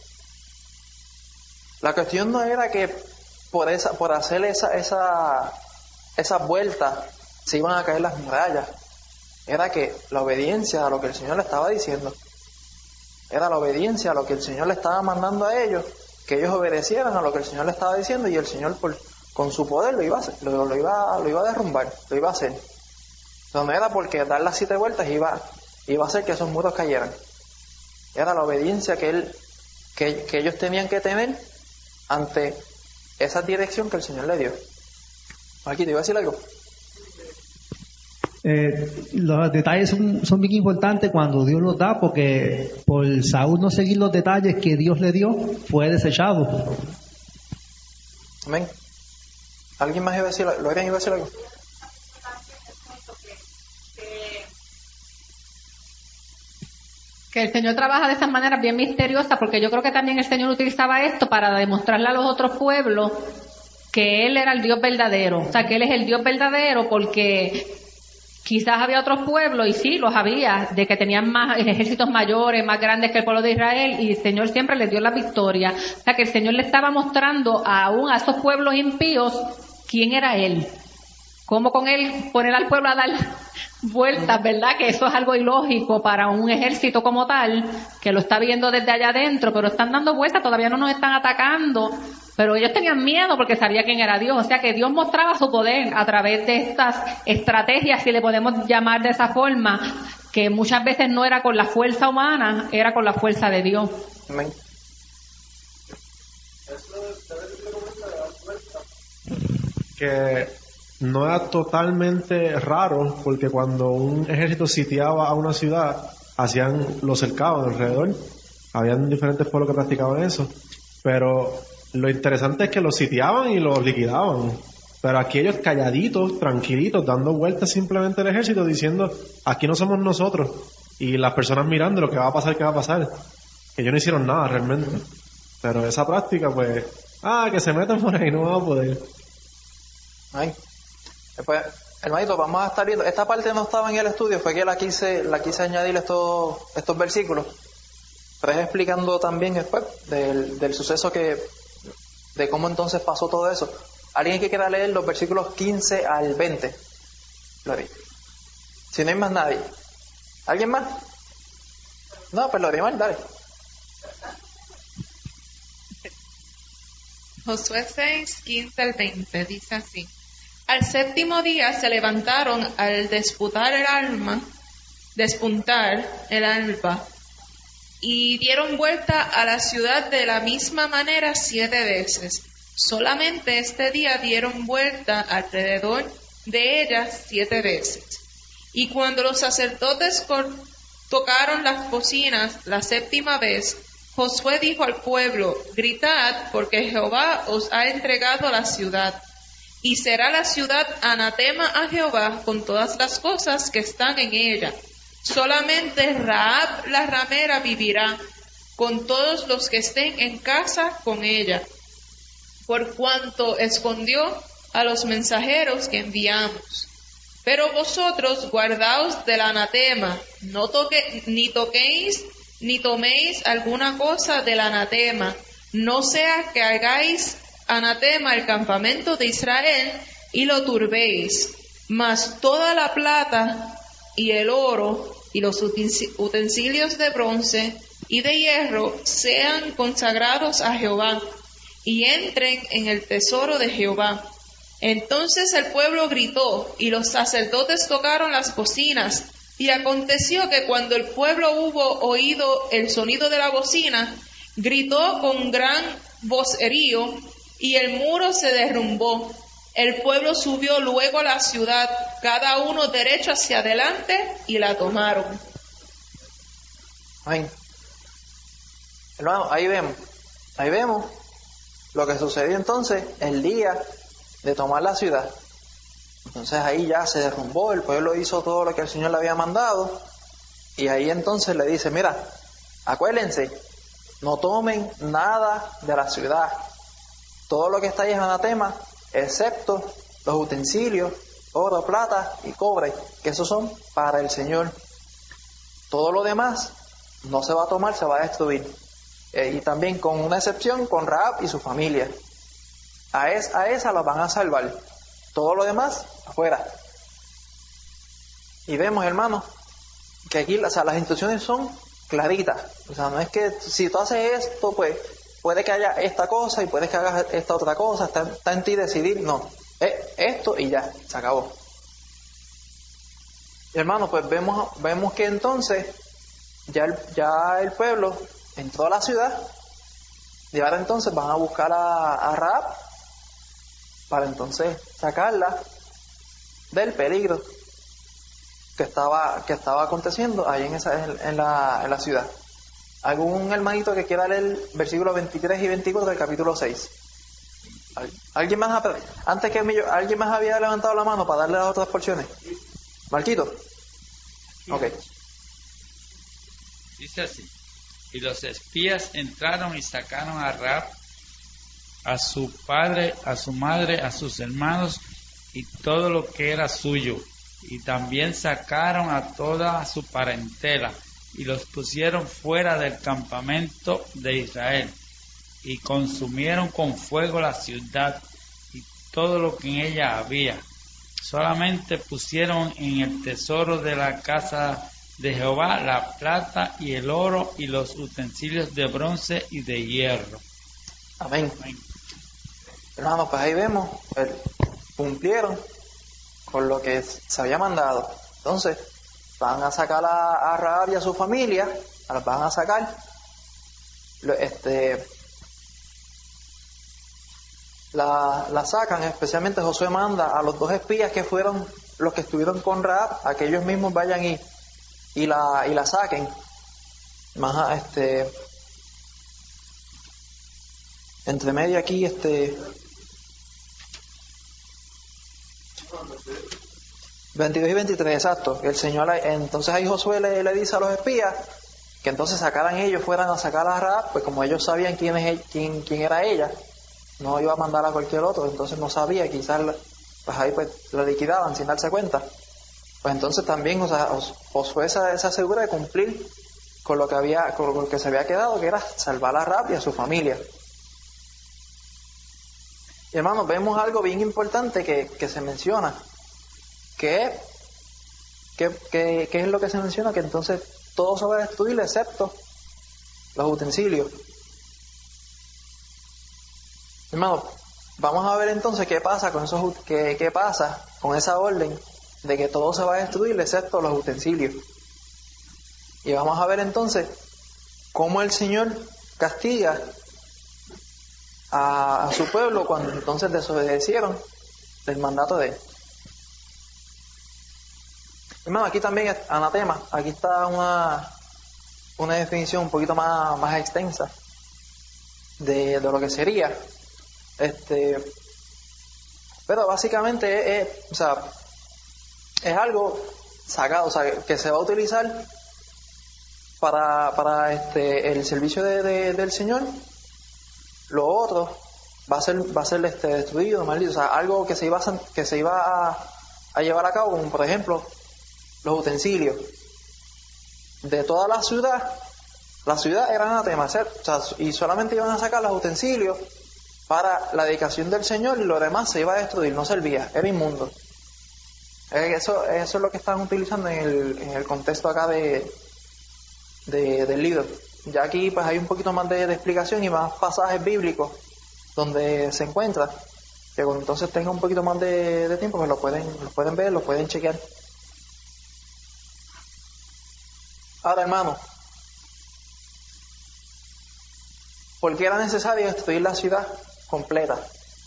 La cuestión no era que por hacer esa vuelta se iban a caer las murallas. Era que la obediencia a lo que el Señor le estaba diciendo, era la obediencia a lo que el Señor le estaba mandando a ellos, que ellos obedecieran a lo que el Señor le estaba diciendo, y el Señor con su poder lo iba a hacer, lo iba a derrumbar, lo iba a hacer. No era porque dar las 7 vueltas iba a hacer que esos muros cayeran. Era la obediencia que ellos tenían que tener ante esa dirección que el Señor le dio. Aquí te iba a decir algo. Los detalles son bien importantes cuando Dios los da, porque por Saúl no seguir los detalles que Dios le dio, fue desechado. Amén. ¿Alguien más iba a decir algo? ¿Lorian iba a decir algo? Que el Señor trabaja de esas maneras bien misteriosas, porque yo creo que también el Señor utilizaba esto para demostrarle a los otros pueblos que Él era el Dios verdadero. O sea, que Él es el Dios verdadero, porque quizás había otros pueblos, y sí, los había, de que tenían más ejércitos mayores, más grandes que el pueblo de Israel, y el Señor siempre les dio la victoria. O sea, que el Señor le estaba mostrando aún a esos pueblos impíos quién era Él. Cómo con Él poner al pueblo a dar vueltas, ¿verdad? Que eso es algo ilógico para un ejército como tal, que lo está viendo desde allá adentro, pero están dando vueltas, todavía no nos están atacando, Pero ellos tenían miedo porque sabía quién era Dios. O sea que Dios mostraba su poder a través de estas estrategias, si le podemos llamar de esa forma, que muchas veces no era con la fuerza humana, era con la fuerza de Dios. Amén. Que no era totalmente raro, porque cuando un ejército sitiaba a una ciudad, lo cercaban alrededor. Habían diferentes pueblos que practicaban eso, pero lo interesante es que los sitiaban y los liquidaban. Pero aquí ellos calladitos, tranquilitos, dando vueltas simplemente al ejército, diciendo, aquí no somos nosotros. Y las personas mirando lo que va a pasar, qué va a pasar. Ellos no hicieron nada realmente. Pero esa práctica, pues, que se metan por ahí, no van a poder. Ay. Después, hermanito, vamos a estar viendo. Esta parte no estaba en el estudio, fue que la quise añadir estos versículos. Pero es explicando también después del suceso de cómo entonces pasó todo eso. ¿Alguien que quiera leer los versículos 15 al 20? Gloria. Si no hay más nadie. ¿Alguien más? No, pues lo demás, dale. Josué 6, 15 al 20, dice así. Al séptimo día se levantaron al despuntar el alba, y dieron vuelta a la ciudad de la misma manera 7 veces. Solamente este día dieron vuelta alrededor de ella 7 veces. Y cuando los sacerdotes tocaron las bocinas la séptima vez, Josué dijo al pueblo: gritad, porque Jehová os ha entregado la ciudad. Y será la ciudad anatema a Jehová con todas las cosas que están en ella. Solamente Rahab la ramera vivirá, con todos los que estén en casa con ella, por cuanto escondió a los mensajeros que enviamos. Pero vosotros guardaos del anatema, ni toquéis ni toméis alguna cosa del anatema, no sea que hagáis anatema el campamento de Israel y lo turbéis. Mas toda la plata y el oro y los utensilios de bronce y de hierro sean consagrados a Jehová y entren en el tesoro de Jehová. Entonces el pueblo gritó y los sacerdotes tocaron las bocinas. Y aconteció que cuando el pueblo hubo oído el sonido de la bocina, gritó con gran vocerío y el muro se derrumbó. El pueblo subió luego a la ciudad, cada uno derecho hacia adelante, y la tomaron. Amén. Hermano, ahí vemos lo que sucedió entonces el día de tomar la ciudad. Entonces ahí ya se derrumbó, el pueblo hizo todo lo que el Señor le había mandado, y ahí entonces le dice: mira, acuérdense, no tomen nada de la ciudad, todo lo que está ahí es anatema, excepto los utensilios, oro, plata y cobre, que esos son para el Señor. Todo lo demás no se va a tomar, se va a destruir. Y también con una excepción, con Rahab y su familia. A esa la van a salvar. Todo lo demás, afuera. Y vemos, hermanos, que aquí, las instrucciones son claritas. O sea, no es que si tú haces esto, pues puede que haya esta cosa y puede que hagas esta otra cosa. Está en ti decidir. No, es esto y ya, se acabó. Y hermanos, pues vemos que entonces ya el pueblo entró a la ciudad, y ahora entonces van a buscar a Rahab para entonces sacarla del peligro que estaba aconteciendo ahí en la ciudad. ¿Algún hermanito que quiera leer versículos 23 y 24 del capítulo 6? ¿Alguien más alguien más había levantado la mano para darle las otras porciones? Marquito. Ok. Dice así: y los espías entraron y sacaron a Rahab, a su padre, a su madre, a sus hermanos y todo lo que era suyo, y también sacaron a toda su parentela y los pusieron fuera del campamento de Israel, y consumieron con fuego la ciudad y todo lo que en ella había. Solamente pusieron en el tesoro de la casa de Jehová la plata y el oro y los utensilios de bronce y de hierro. Amén. Hermanos, pues ahí vemos, cumplieron con lo que se había mandado. Entonces, van a sacar a Rahab y a su familia, las van a sacar, la sacan, especialmente Josué manda a los 2 espías que fueron los que estuvieron con Rahab, a que ellos mismos vayan y la saquen. Más entre medio aquí 22 y 23, exacto. El Señor, entonces ahí Josué le dice a los espías que entonces sacaran ellos, fueran a sacar a Rahab, pues como ellos sabían quién era ella, no iba a mandar a cualquier otro, entonces no sabía, quizás pues ahí pues la liquidaban sin darse cuenta. Pues entonces también, o sea, Josué se asegura de cumplir con lo que se había quedado, que era salvar a Rahab y a su familia. Y hermanos, vemos algo bien importante que se menciona, que es lo que se menciona, que entonces todo se va a destruir excepto los utensilios. Hermanos, vamos a ver entonces qué pasa con qué pasa con esa orden de que todo se va a destruir excepto los utensilios. Y vamos a ver entonces cómo el Señor castiga a su pueblo cuando entonces desobedecieron el mandato de él. Hermano, aquí también es anatema. Aquí está una definición un poquito más extensa de lo que sería. Pero básicamente es algo sacado, o sea, que se va a utilizar para el servicio del Señor. Lo otro va a ser destruido, maldito, o sea, algo que se iba a llevar a cabo, como por ejemplo los utensilios de toda la ciudad era anatema, o sea, y solamente iban a sacar los utensilios para la dedicación del Señor, y lo demás se iba a destruir, no servía, era inmundo. Eso es lo que están utilizando en el contexto acá del libro. Ya aquí pues hay un poquito más de explicación y más pasajes bíblicos donde se encuentra, que cuando entonces tenga un poquito más de tiempo pues lo pueden ver, lo pueden chequear. Ahora, hermano, ¿por qué era necesario destruir la ciudad completa?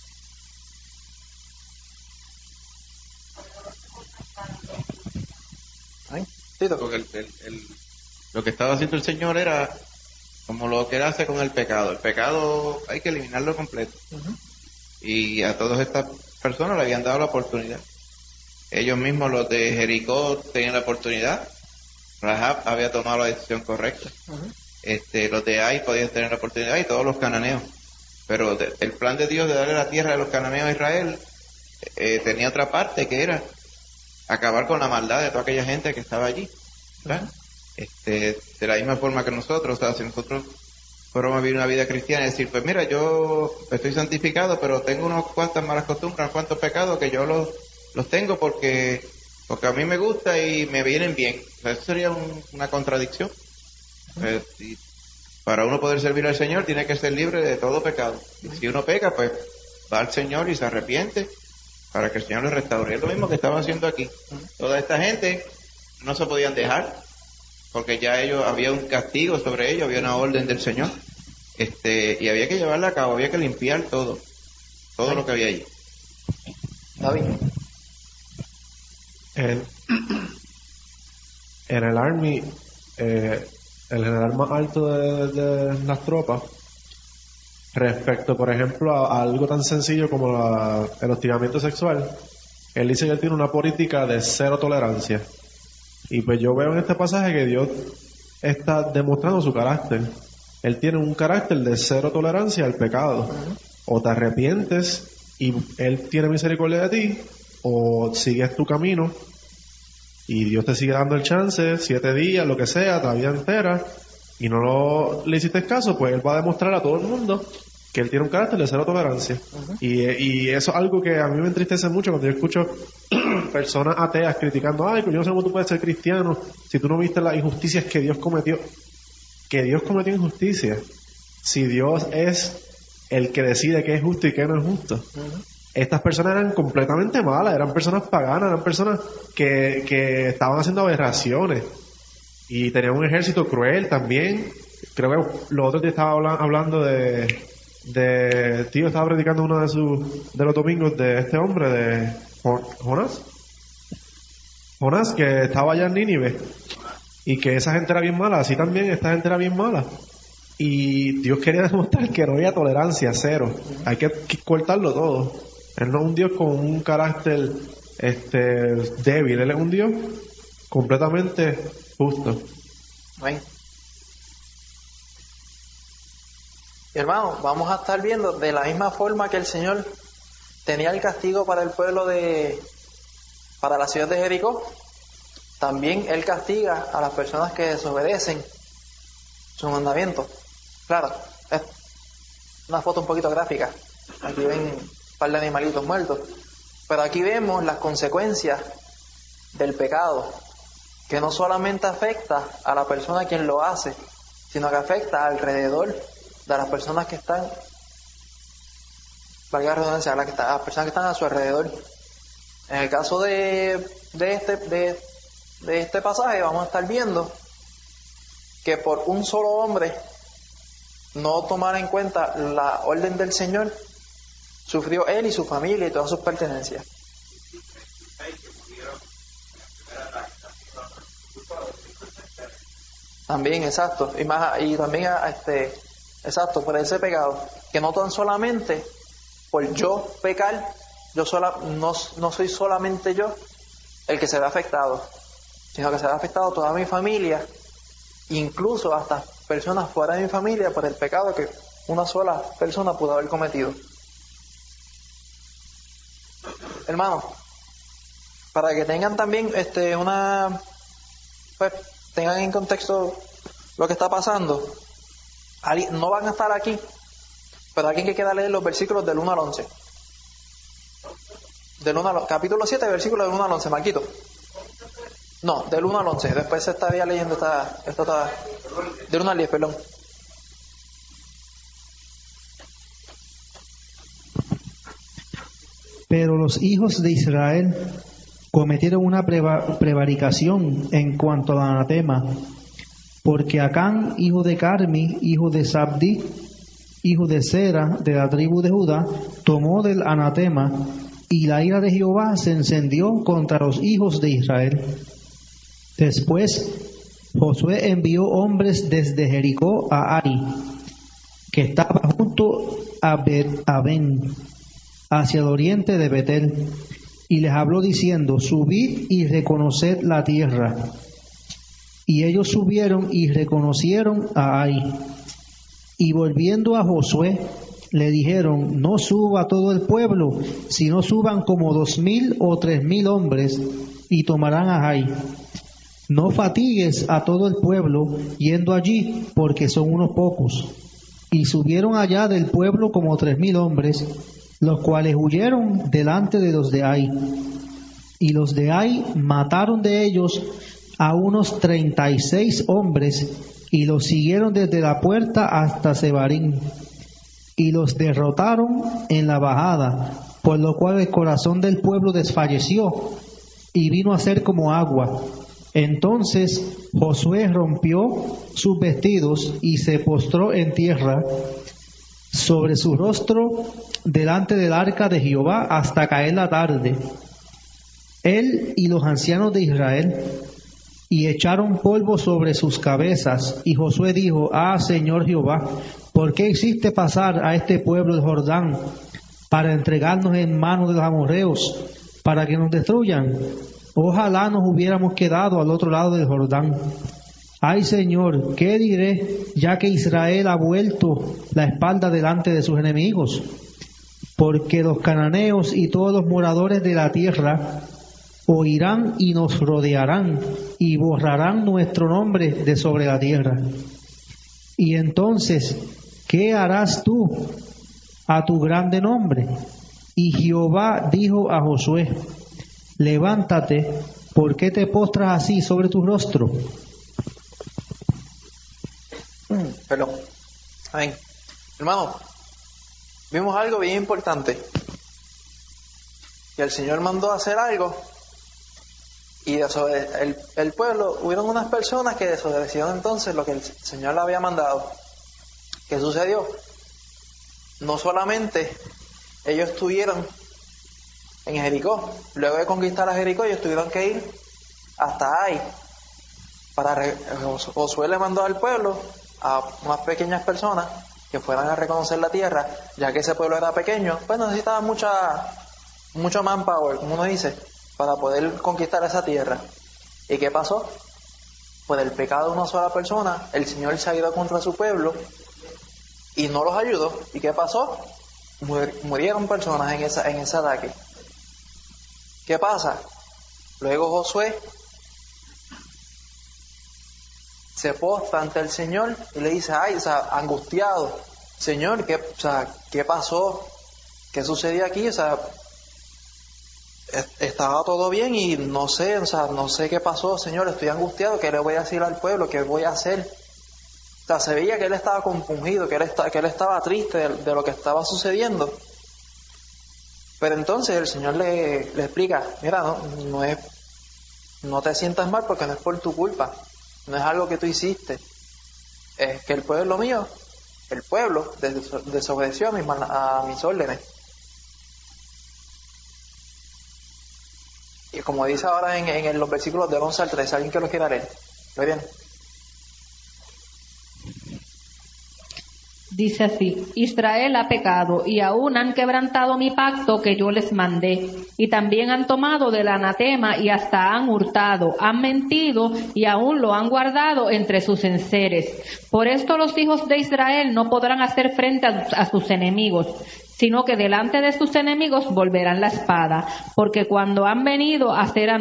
Porque lo que estaba haciendo el Señor era como lo que él hace con el pecado. El pecado hay que eliminarlo completo. Uh-huh. Y a todas estas personas le habían dado la oportunidad. Ellos mismos, los de Jericó, tenían la oportunidad. Rahab había tomado la decisión correcta. Uh-huh. Los de Ai podían tener la oportunidad, y todos los cananeos. Pero el plan de Dios de darle la tierra a los cananeos a Israel tenía otra parte, que era acabar con la maldad de toda aquella gente que estaba allí, ¿verdad? De la misma forma que nosotros, o sea, si nosotros fuéramos a vivir una vida cristiana y decir, pues mira, yo estoy santificado, pero tengo unas cuantas malas costumbres, unos cuantos pecados que yo los tengo porque a mí me gusta y me vienen bien. O sea, eso sería una contradicción. Y para uno poder servir al Señor tiene que ser libre de todo pecado. Y si uno peca, pues va al Señor y se arrepiente para que el Señor le restaure. Es lo mismo que estaban haciendo aquí. Toda esta gente no se podían dejar, porque ya había un castigo sobre ellos, había una orden del Señor, y había que llevarla a cabo, había que limpiar todo lo que había allí. David. En el Army, el general más alto de las tropas, respecto, por ejemplo, a algo tan sencillo como el hostigamiento sexual, él dice que él tiene una política de cero tolerancia. Y pues yo veo en este pasaje que Dios está demostrando su carácter. Él tiene un carácter de cero tolerancia al pecado. O te arrepientes y Él tiene misericordia de ti, o sigues tu camino y Dios te sigue dando el chance, 7 días, lo que sea, la vida entera, y no le hiciste caso, pues Él va a demostrar a todo el mundo que Él tiene un carácter de cero tolerancia. Y eso es algo que a mí me entristece mucho cuando yo escucho personas ateas criticando, ay, pues yo no sé cómo tú puedes ser cristiano si tú no viste las injusticias que Dios cometió. Que Dios cometió injusticias. Si Dios es el que decide qué es justo y qué no es justo. Estas personas eran completamente malas, eran personas paganas, eran personas que estaban haciendo aberraciones y tenían un ejército cruel también. Creo que los otros días estaba hablando Tío estaba predicando uno de los domingos de este hombre, de Jonás, que estaba allá en Nínive, y que esa gente era bien mala. Así también esta gente era bien mala, y Dios quería demostrar que no había tolerancia, cero. Hay que cortarlo todo. Él no es un Dios con un carácter débil. Él es un Dios completamente justo. Amén. Hermano, vamos a estar viendo de la misma forma que el Señor tenía el castigo para el pueblo para la ciudad de Jericó, también Él castiga a las personas que desobedecen su mandamiento. Claro, es una foto un poquito gráfica. Aquí ven un par de animalitos muertos, pero aquí vemos las consecuencias del pecado, que no solamente afecta a la persona quien lo hace, sino que afecta alrededor de las personas que están, valga la redundancia, las personas que están a su alrededor. En el caso de este pasaje vamos a estar viendo que por un solo hombre no tomar en cuenta la orden del Señor, sufrió él y su familia y todas sus pertenencias. También, exacto, y también exacto, por ese pecado, que no tan solamente por yo pecar, no soy solamente yo el que se ve afectado, sino que se ve afectado toda mi familia, incluso hasta personas fuera de mi familia, por el pecado que una sola persona pudo haber cometido. Hermanos, para que tengan también tengan en contexto lo que está pasando, no van a estar aquí, pero alguien que quiera leer los versículos del 1 al 11. Capítulo 7, versículos del 1 al 11, Marquito. No, del 1 al 11. Después se estaría leyendo del 1 al 10, perdón. Pero los hijos de Israel cometieron una prevaricación en cuanto al anatema, porque Acán, hijo de Carmi, hijo de Sabdi, hijo de Sera, de la tribu de Judá, tomó del anatema, y la ira de Jehová se encendió contra los hijos de Israel. Después Josué envió hombres desde Jericó a Ai, que estaba junto a Bet-Aven, hacia el oriente de Betel, y les habló diciendo: subid y reconoced la tierra. Y ellos subieron y reconocieron a Ai. Y volviendo a Josué, le dijeron: no suba todo el pueblo, sino suban como 2,000 o 3,000 hombres, y tomarán a Ai. No fatigues a todo el pueblo yendo allí, porque son unos pocos. Y subieron allá del pueblo como 3,000 hombres, los cuales huyeron delante de los de Ai. Y los de Ai mataron de ellos a unos 36 hombres, y los siguieron desde la puerta hasta Sebarín, y los derrotaron en la bajada, por lo cual el corazón del pueblo desfalleció, y vino a ser como agua. Entonces Josué rompió sus vestidos y se postró en tierra sobre su rostro delante del arca de Jehová hasta caer la tarde, él y los ancianos de Israel, y echaron polvo sobre sus cabezas. Y Josué dijo: Señor Jehová, ¿por qué hiciste pasar a este pueblo el Jordán para entregarnos en manos de los amorreos, para que nos destruyan? Ojalá nos hubiéramos quedado al otro lado del Jordán. Ay, Señor, ¿qué diré, ya que Israel ha vuelto la espalda delante de sus enemigos? Porque los cananeos y todos los moradores de la tierra oirán y nos rodearán, y borrarán nuestro nombre de sobre la tierra. Y entonces, ¿qué harás tú a tu grande nombre? Y Jehová dijo a Josué: levántate, ¿por qué te postras así sobre tu rostro? Perdón. Amén. Hermano, vimos algo bien importante. Que el Señor mandó a hacer algo y el pueblo, hubieron unas personas que desobedecieron entonces lo que el Señor le había mandado. ¿Qué sucedió? No solamente ellos estuvieron en Jericó, luego de conquistar a Jericó ellos tuvieron que ir hasta Ai. Josué le mandó al pueblo, a unas pequeñas personas que fueran a reconocer la tierra, ya que ese pueblo era pequeño, pues necesitaba mucho manpower, como uno dice, para poder conquistar esa tierra. ¿Y qué pasó? Por el pecado de una sola persona, el Señor se ha ido contra su pueblo y no los ayudó. ¿Y qué pasó? Murieron personas en ese ataque. ¿Qué pasa? Luego Josué se postra ante el Señor y le dice, angustiado, Señor, ¿qué pasó? ¿Qué sucedió aquí? Estaba todo bien y no sé qué pasó, Señor, estoy angustiado, ¿qué le voy a decir al pueblo? ¿Qué voy a hacer? Se veía que él estaba compungido, que él estaba triste de lo que estaba sucediendo. Pero entonces el Señor le explica, mira, no te sientas mal porque no es por tu culpa, no es algo que tú hiciste, es que el pueblo mío, el pueblo desobedeció a mis órdenes. Y como dice ahora en los versículos del 11 al 13, ¿alguien que lo quiera leer? ¿Muy bien? Dice así: Israel ha pecado y aún han quebrantado mi pacto que yo les mandé, y también han tomado del anatema y hasta han hurtado, han mentido y aún lo han guardado entre sus enseres. Por esto los hijos de Israel no podrán hacer frente a sus enemigos, sino que delante de sus enemigos volverán la espada, por cuanto han venido a ser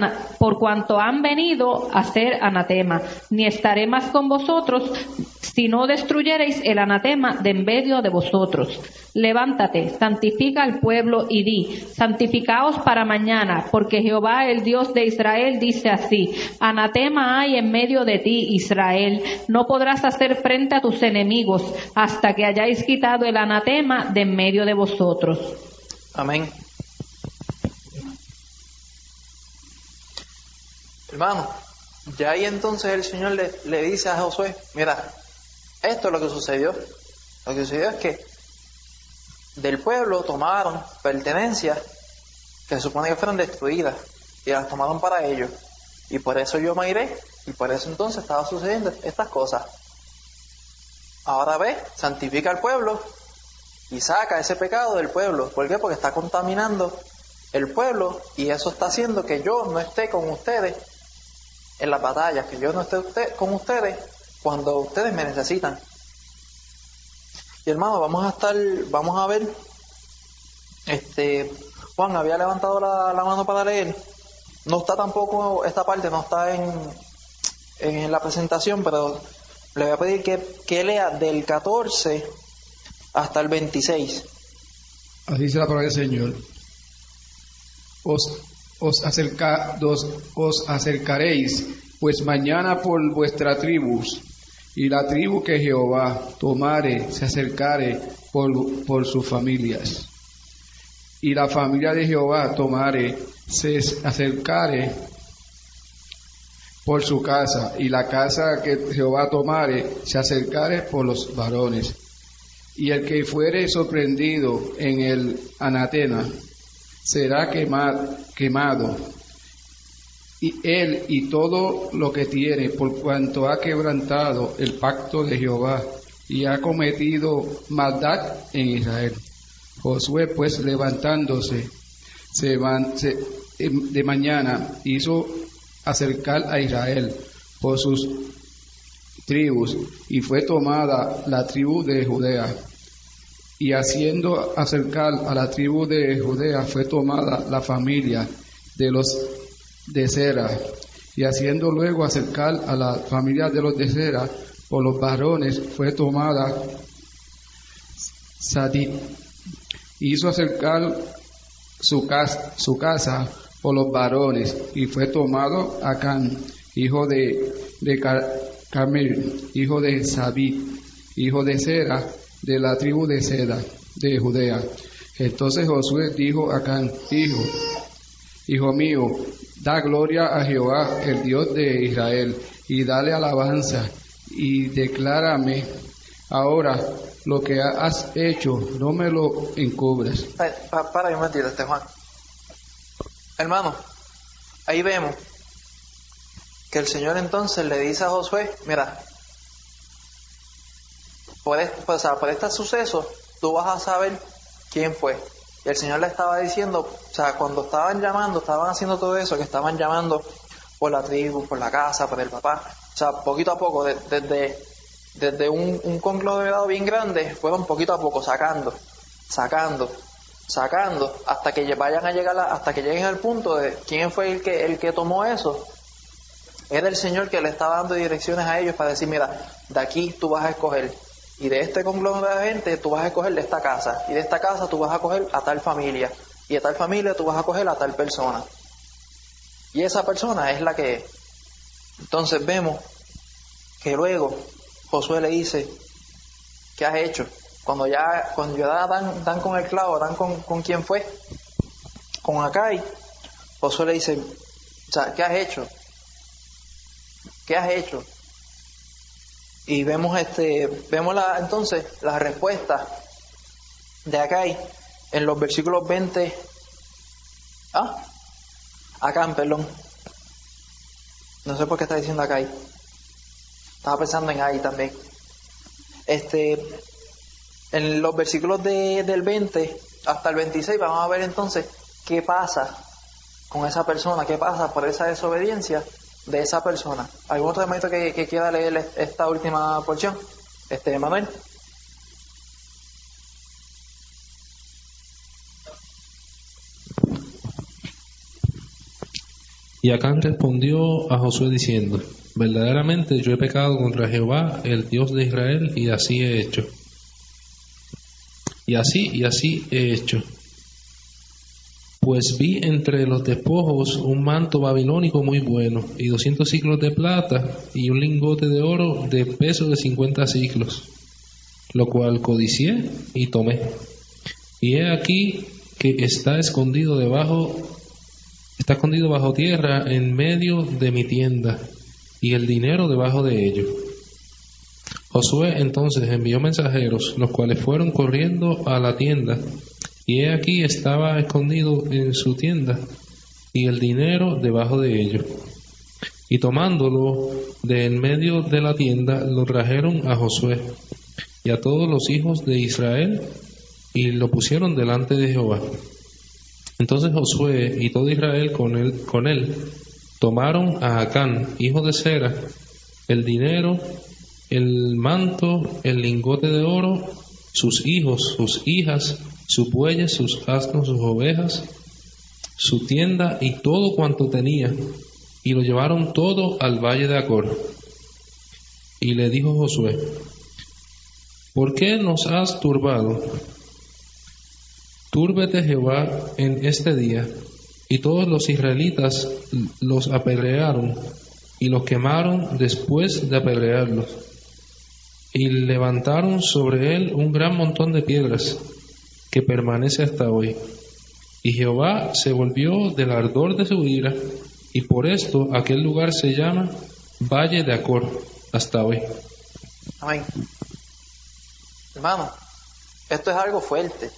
anatema. Ni estaré más con vosotros, si no destruyereis el anatema de en medio de vosotros. Levántate, santifica al pueblo y di: santificaos para mañana, porque Jehová el Dios de Israel dice así: anatema hay en medio de ti, Israel, no podrás hacer frente a tus enemigos hasta que hayáis quitado el anatema de en medio de vosotros. Amén. Hermano, ya ahí entonces el Señor le dice a Josué, mira, esto es lo que sucedió. Lo que sucedió es que del pueblo tomaron pertenencias que se supone que fueron destruidas y las tomaron para ellos. Y por eso yo me iré, y por eso entonces estaba sucediendo estas cosas. Ahora ve, santifica al pueblo y saca ese pecado del pueblo. ¿Por qué? Porque está contaminando el pueblo y eso está haciendo que yo no esté con ustedes en las batallas, que yo no esté con ustedes cuando ustedes me necesitan. Y hermano, vamos a ver, Juan había levantado la mano para leer. No está tampoco, esta parte no está en la presentación, pero le voy a pedir que lea del 14 hasta el 26. Así dice la palabra del Señor. Os acercaréis pues mañana por vuestras tribus, y la tribu que Jehová tomare se acercare por sus familias, y la familia de Jehová tomare se acercare por su casa, y la casa que Jehová tomare se acercare por los varones. Y el que fuere sorprendido en el anatema será quemado, y él y todo lo que tiene, por cuanto ha quebrantado el pacto de Jehová y ha cometido maldad en Israel. Josué pues levantándose de mañana hizo acercar a Israel por sus tribus, y fue tomada la tribu de Judea. Y haciendo acercar a la tribu de Judea fue tomada la familia de los de Sera, y haciendo luego acercar a la familia de los de Sera por los varones fue tomada Sadit. Hizo acercar su casa por los varones, y fue tomado Acán, hijo de Carmel, hijo de Sabit, hijo de Sera, de la tribu de Seda, de Judea. Entonces Josué dijo a Acán: Hijo mío, da gloria a Jehová, el Dios de Israel, y dale alabanza, y declárame ahora lo que has hecho, no me lo encubras. Para un momentito, Juan. Hermano, ahí vemos que el Señor entonces le dice a Josué: mira, por este suceso tú vas a saber quién fue. Y el Señor le estaba diciendo, cuando estaban haciendo todo eso, que estaban llamando por la tribu, por la casa, por el papá, poquito a poco, desde un conglomerado bien grande, fueron poquito a poco sacando, hasta que vayan a llegar hasta que lleguen al punto de quién fue el que tomó eso. Era el Señor que le estaba dando direcciones a ellos para decir: mira, de aquí tú vas a escoger, y de este conglomerado de gente tú vas a escoger de esta casa, y de esta casa tú vas a coger a tal familia, y de tal familia tú vas a coger a tal persona, y esa persona es la que es. Entonces vemos que luego Josué le dice: ¿qué has hecho? Cuando ya dan con el clavo, dan con quién fue, con Acay, Josué le dice: ¿qué has hecho? ¿Qué has hecho? Y vemos entonces la respuesta de Acay en los versículos 20. Acán, perdón. No sé por qué está diciendo Acay. Estaba pensando en ahí también. En los versículos del 20 hasta el 26 vamos a ver entonces qué pasa con esa persona, qué pasa por esa desobediencia de esa persona. ¿Algún otro hermanito que quiera leer esta última porción? Manuel. Y Acán respondió a Josué diciendo: verdaderamente yo he pecado contra Jehová, el Dios de Israel, y así he hecho. Y así he hecho. Pues vi entre los despojos un manto babilónico muy bueno, y 200 siclos de plata, y un lingote de oro de peso de 50 siclos, lo cual codicié y tomé. Y he aquí que está escondido bajo tierra en medio de mi tienda, y el dinero debajo de ello. Josué entonces envió mensajeros, los cuales fueron corriendo a la tienda, y he aquí estaba escondido en su tienda, y el dinero debajo de ello. Y tomándolo de en medio de la tienda, lo trajeron a Josué y a todos los hijos de Israel, y lo pusieron delante de Jehová. Entonces Josué y todo Israel con él tomaron a Acán, hijo de Zera, el dinero, el manto, el lingote de oro, sus hijos, sus hijas, sus bueyes, sus asnos, sus ovejas, su tienda y todo cuanto tenía, y lo llevaron todo al valle de Acor. Y le dijo Josué: ¿por qué nos has turbado? Túrbete Jehová en este día. Y todos los israelitas los apedrearon y los quemaron después de apedrearlos, y levantaron sobre él un gran montón de piedras que permanece hasta hoy. Y Jehová se volvió del ardor de su ira, y por esto aquel lugar se llama Valle de Acor hasta hoy. Amén. Hermano, esto es algo fuerte.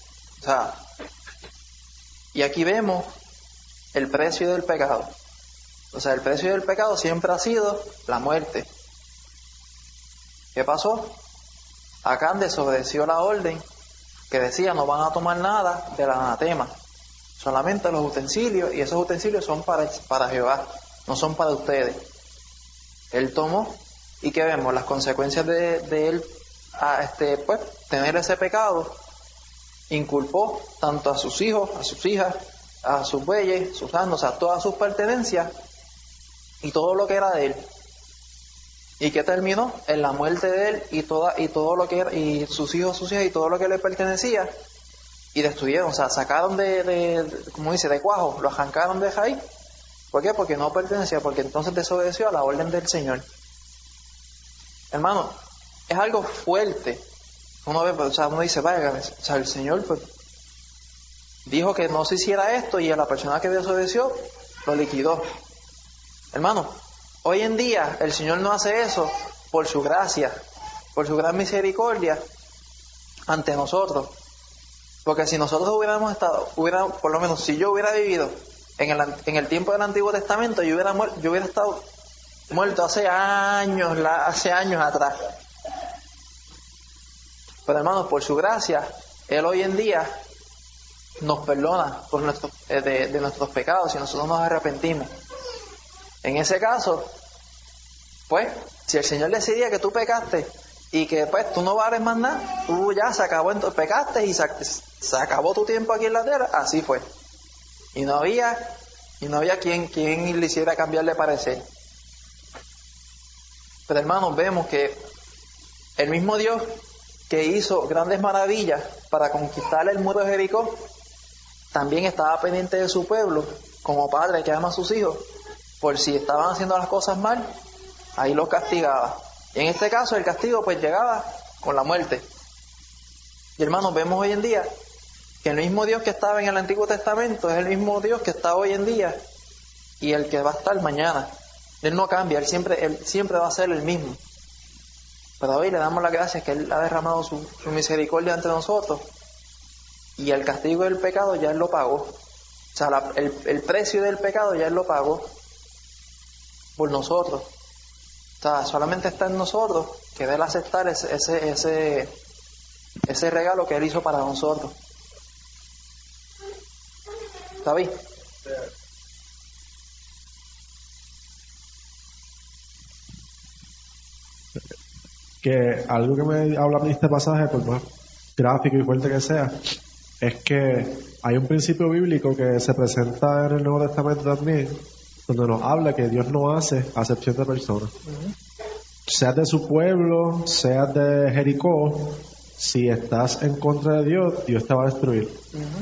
Y aquí vemos el precio del pecado. El precio del pecado siempre ha sido la muerte. ¿Qué pasó? Acán desobedeció la orden que decía: no van a tomar nada del anatema, solamente los utensilios, y esos utensilios son para Jehová, no son para ustedes. Él tomó, y ¿qué vemos? Las consecuencias de él tener ese pecado. Inculpó tanto a sus hijos, a sus hijas, a sus bueyes, sus asnos, a todas sus pertenencias y todo lo que era de él. ¿Y qué terminó? En la muerte de él y todo lo que era, y sus hijos, sus hijas y todo lo que le pertenecía, y destruyeron, sacaron como dice, de cuajo, lo arrancaron de raíz. ¿Por qué? Porque no pertenecía, porque entonces desobedeció a la orden del Señor. Hermano, es algo fuerte, uno ve, o sea, uno dice, vaya, o sea, el Señor pues dijo que no se hiciera esto y a la persona que desobedeció lo liquidó. Hermano, hoy en día el Señor no hace eso por su gracia, por su gran misericordia ante nosotros. Porque si nosotros hubiéramos estado, por lo menos si yo hubiera vivido en el tiempo del Antiguo Testamento, yo hubiera estado muerto hace años atrás. Pero hermanos, por su gracia, Él hoy en día nos perdona de nuestros pecados si nosotros nos arrepentimos. En ese caso, pues, si el Señor decidía que tú pecaste y que pues tú no vales más nada, tú ya se acabó, entonces pecaste y se acabó tu tiempo aquí en la tierra, así fue. Y no había quien le hiciera cambiar de parecer. Pero hermanos, vemos que el mismo Dios que hizo grandes maravillas para conquistar el muro de Jericó, también estaba pendiente de su pueblo, como padre que ama a sus hijos, por si estaban haciendo las cosas mal, ahí los castigaba. Y en este caso el castigo pues llegaba con la muerte. Y hermanos, vemos hoy en día que el mismo Dios que estaba en el Antiguo Testamento es el mismo Dios que está hoy en día y el que va a estar mañana. Él no cambia, Él siempre va a ser el mismo. Pero hoy le damos las gracias que Él ha derramado su misericordia ante nosotros y el castigo del pecado ya Él lo pagó. O sea, el precio del pecado ya Él lo pagó por nosotros. O sea, solamente está en nosotros que debe aceptar ese regalo que Él hizo para nosotros. David. Que algo que me habla a mí este pasaje, por más gráfico y fuerte que sea, es que hay un principio bíblico que se presenta en el Nuevo Testamento también, donde nos habla que Dios no hace acepción de personas. Seas de su pueblo, seas de Jericó, si estás en contra de Dios, Dios te va a destruir.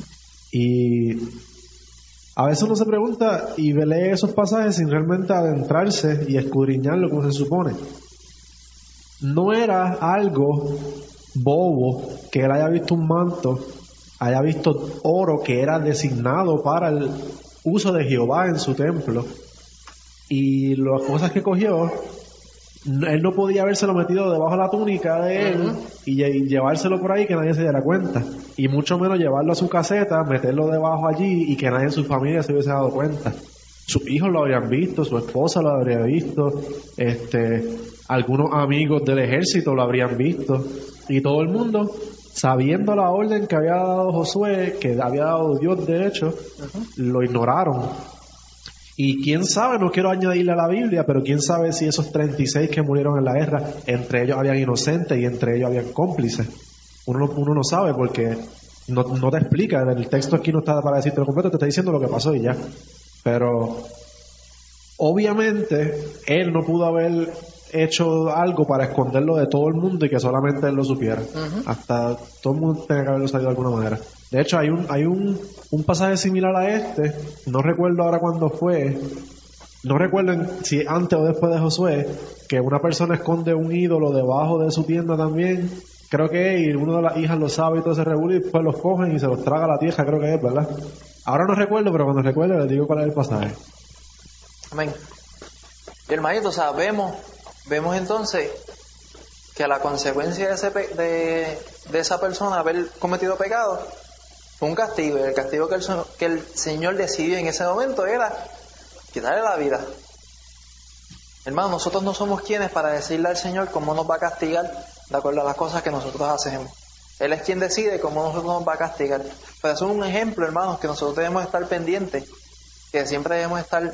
Y a veces uno se pregunta y lee esos pasajes sin realmente adentrarse y escudriñarlo como se supone. No era algo bobo que él haya visto un manto, haya visto oro que era designado para el uso de Jehová en su templo, y las cosas que cogió, él no podía habérselo metido debajo de la túnica de él y llevárselo por ahí que nadie se diera cuenta, y mucho menos llevarlo a su caseta, meterlo debajo allí y que nadie en su familia se hubiese dado cuenta. Sus hijos lo habrían visto, su esposa lo habría visto, algunos amigos del ejército lo habrían visto, y todo el mundo, sabiendo la orden que había dado Josué, que había dado Dios de hecho, lo ignoraron. Y quién sabe, no quiero añadirle a la Biblia, pero quién sabe si esos 36 que murieron en la guerra, entre ellos habían inocentes y entre ellos habían cómplices. Uno no sabe porque no te explica, el texto aquí no está para decirte lo completo, te está diciendo lo que pasó y ya. Pero obviamente él no pudo haber hecho algo para esconderlo de todo el mundo y que solamente él lo supiera. Hasta todo el mundo tenía que haberlo sabido de alguna manera. De hecho hay un pasaje similar a este, no recuerdo ahora cuándo fue, no recuerdo si antes o después de Josué, que una persona esconde un ídolo debajo de su tienda también, creo que, y uno de las hijas lo sabe y todo se revuelve y después los cogen y se los traga a la tierra, creo que es, ¿verdad? Ahora no recuerdo, pero cuando recuerde les digo cuál es el pasaje. Amén. Y hermanito, o sea, vemos entonces que la consecuencia de esa persona haber cometido pecado fue un castigo, y el castigo que el Señor decidió en ese momento era quitarle la vida. Hermano, nosotros no somos quienes para decirle al Señor cómo nos va a castigar de acuerdo a las cosas que nosotros hacemos. Él es quien decide cómo nosotros nos va a castigar. Pero eso es un ejemplo, hermanos, que nosotros debemos estar pendientes, que siempre debemos estar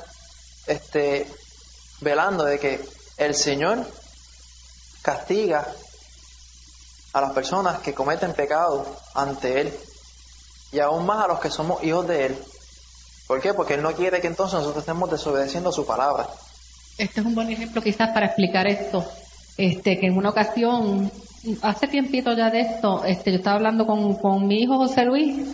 velando de que el Señor castiga a las personas que cometen pecado ante Él, y aún más a los que somos hijos de Él. ¿Por qué? Porque Él no quiere que entonces nosotros estemos desobedeciendo su palabra. Este es un buen ejemplo quizás para explicar esto, que en una ocasión, hace tiempito ya de esto, yo estaba hablando con mi hijo José Luis,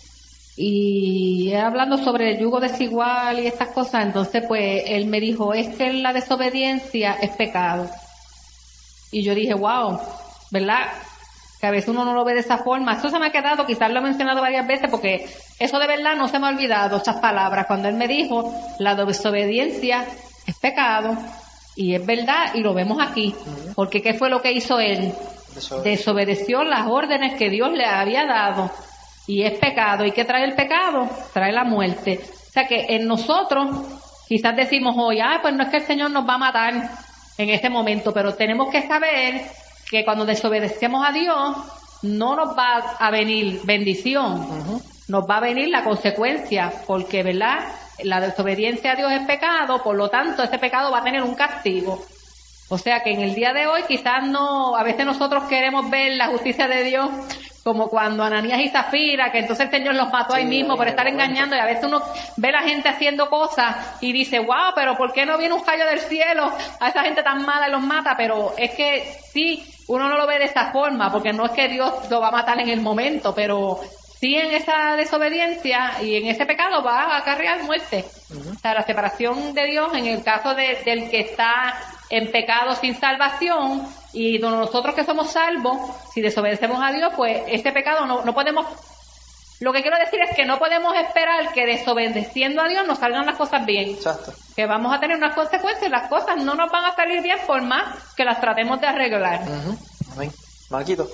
y hablando sobre el yugo desigual y estas cosas. Entonces pues él me dijo, es que la desobediencia es pecado. Y yo dije, wow, ¿verdad? que a veces uno no lo ve de esa forma. Eso se me ha quedado, quizás lo he mencionado varias veces, porque eso de verdad no se me ha olvidado, esas palabras, cuando él me dijo, la desobediencia es pecado, y es verdad, y lo vemos aquí, porque ¿qué fue lo que hizo él? Desobedeció las órdenes que Dios le había dado, y es pecado. ¿Y qué trae el pecado? Trae la muerte. O sea que en nosotros quizás decimos hoy, pues no es que el Señor nos va a matar en este momento, pero tenemos que saber que cuando desobedecemos a Dios no nos va a venir bendición, nos va a venir la consecuencia, porque verdad, la desobediencia a Dios es pecado, por lo tanto ese pecado va a tener un castigo. O sea que en el día de hoy quizás no, a veces nosotros queremos ver la justicia de Dios como cuando Ananías y Zafira, que entonces el Señor los mató ahí mismo por estar engañando, y a veces uno ve a la gente haciendo cosas y dice, wow, pero ¿por qué no viene un rayo del cielo a esa gente tan mala y los mata? Pero es que sí, uno no lo ve de esa forma, porque no es que Dios lo va a matar en el momento, pero sí en esa desobediencia y en ese pecado va a acarrear muerte. O sea, la separación de Dios en el caso del que está en pecado sin salvación, y nosotros que somos salvos, si desobedecemos a Dios, pues este pecado no podemos. Lo que quiero decir es que no podemos esperar que desobedeciendo a Dios nos salgan las cosas bien. Exacto. Que vamos a tener unas consecuencias, las cosas no nos van a salir bien por más que las tratemos de arreglar. Amén. Marquito.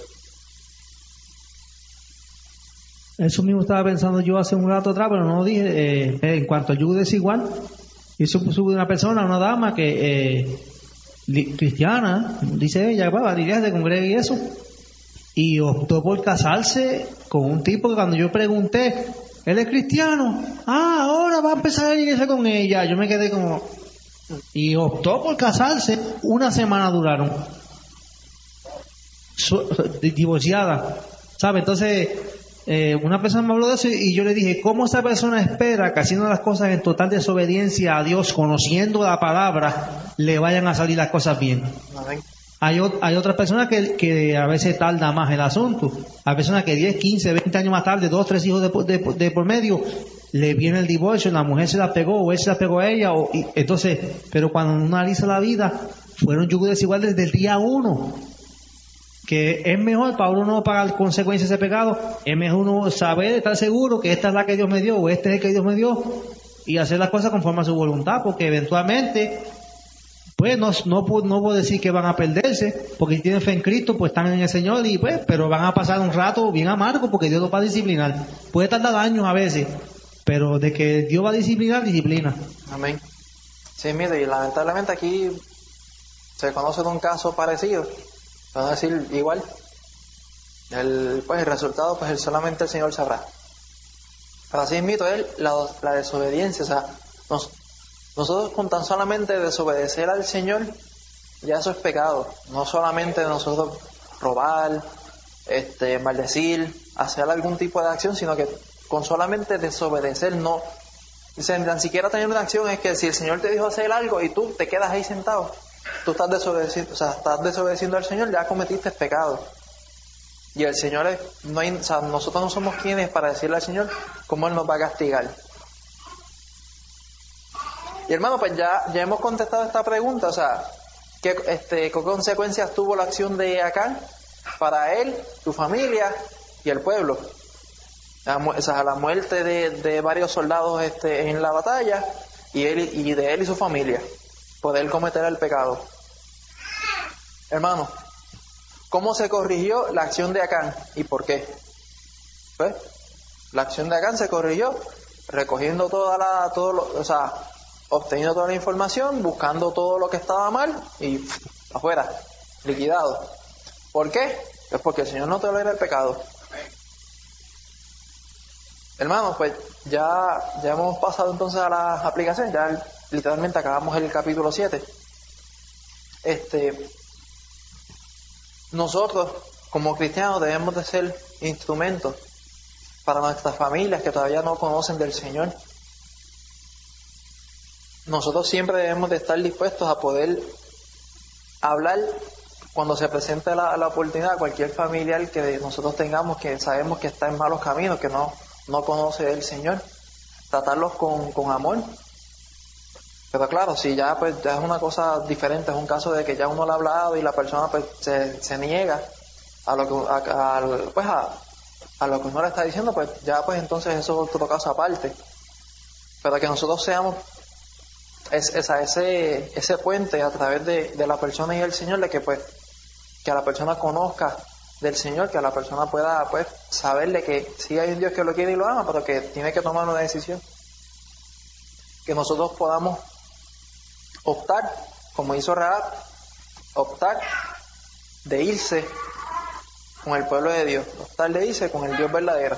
Eso mismo estaba pensando yo hace un rato atrás, pero no lo dije. En cuanto al yugo desigual, eso puso una persona, una dama que cristiana, dice ella, va a la iglesia, se congrega y eso, y optó por casarse con un tipo que cuando yo pregunté, él es cristiano, ahora va a empezar a ir a la iglesia con ella, yo me quedé como, y optó por casarse, una semana duraron, divorciada, ¿sabe? Entonces una persona me habló de eso y yo le dije, ¿cómo esa persona espera que haciendo las cosas en total desobediencia a Dios, conociendo la palabra, le vayan a salir las cosas bien? Hay otras personas que a veces tarda más el asunto. Hay personas que 10, 15, 20 años más tarde, 2, 3 hijos de por medio, le viene el divorcio, la mujer se la pegó o él se la pegó a ella. Entonces, pero cuando uno analiza la vida, fueron yugos desiguales desde el día 1. Que es mejor para uno no pagar consecuencias de ese pecado, es mejor uno saber, estar seguro que esta es la que Dios me dio o este es el que Dios me dio, y hacer las cosas conforme a su voluntad, porque eventualmente pues no puedo decir que van a perderse, porque si tienen fe en Cristo pues están en el Señor, y pues pero van a pasar un rato bien amargo porque Dios los va a disciplinar. Puede tardar años a veces, pero de que Dios va a disciplinar, disciplina. Amén. Sí, mire, y lamentablemente aquí se conoce de un caso parecido, vamos a decir igual. El resultado, pues solamente el Señor sabrá. Pero así mismo la desobediencia, o sea, nosotros con tan solamente desobedecer al Señor, ya eso es pecado. No solamente nosotros robar, maldecir, hacer algún tipo de acción, sino que con solamente desobedecer, no, ni siquiera tener una acción, es que si el Señor te dijo hacer algo y tú te quedas ahí sentado, tú estás desobedeciendo al Señor, ya cometiste pecado. Y el Señor nosotros no somos quienes para decirle al Señor cómo Él nos va a castigar. Y hermano, pues ya hemos contestado esta pregunta, o sea, ¿qué consecuencias tuvo la acción de Acán para él, su familia y el pueblo? La muerte de varios soldados en la batalla y de él y su familia, poder cometer el pecado. Hermano, ¿cómo se corrigió la acción de Acán y por qué? Pues, la acción de Acán se corrigió recogiendo obteniendo toda la información, buscando todo lo que estaba mal y afuera, liquidado. ¿Por qué? Es porque el Señor no tolera el pecado. Hermanos, pues ya hemos pasado entonces a las aplicaciones, ya literalmente acabamos el capítulo 7. Nosotros como cristianos debemos de ser instrumentos para nuestras familias que todavía no conocen del Señor. Nosotros siempre debemos de estar dispuestos a poder hablar cuando se presente la oportunidad a cualquier familiar que nosotros tengamos que sabemos que está en malos caminos, que no conoce del Señor, tratarlos con amor. Pero claro, si ya es una cosa diferente, es un caso de que ya uno lo ha hablado y la persona pues se niega a lo que uno le está diciendo, pues ya pues entonces eso es otro caso aparte. Pero que nosotros seamos ese puente a través de la persona y el Señor, de que pues que la persona conozca del Señor, que la persona pueda pues saber de que sí hay un Dios que lo quiere y lo ama, pero que tiene que tomar una decisión. Que nosotros podamos optar, como hizo Rahab, optar de irse con el pueblo de Dios, optar de irse con el Dios verdadero.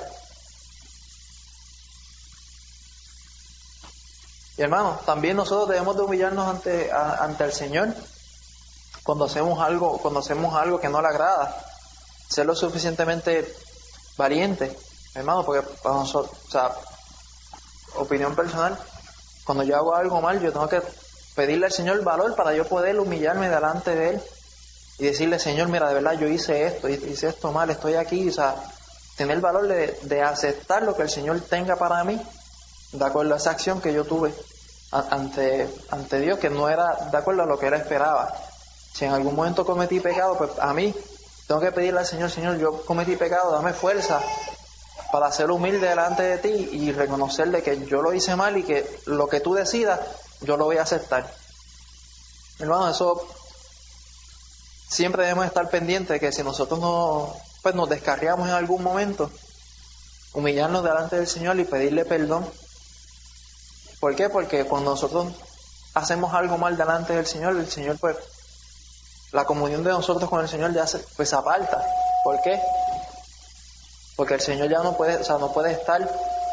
Y hermanos, también nosotros debemos de humillarnos ante el Señor cuando hacemos algo que no le agrada, ser lo suficientemente valiente, hermano, porque para nosotros, o sea, opinión personal, cuando yo hago algo mal, yo tengo que pedirle al Señor valor para yo poder humillarme delante de Él y decirle: Señor, mira, de verdad yo hice esto mal, estoy aquí, o sea, tener el valor de aceptar lo que el Señor tenga para mí, de acuerdo a esa acción que yo tuve ante Dios, que no era de acuerdo a lo que Él esperaba. Si en algún momento cometí pecado, pues a mí tengo que pedirle al Señor: Señor, yo cometí pecado, dame fuerza para ser humilde delante de ti y reconocerle que yo lo hice mal y que lo que tú decidas, yo lo voy a aceptar. Hermano, eso siempre debemos estar pendientes de que si nosotros nos descarriamos en algún momento, humillarnos delante del Señor y pedirle perdón. ¿Por qué? Porque cuando nosotros hacemos algo mal delante del Señor, el Señor pues, la comunión de nosotros con el Señor ya se aparta. ¿Por qué? Porque el Señor ya no puede estar,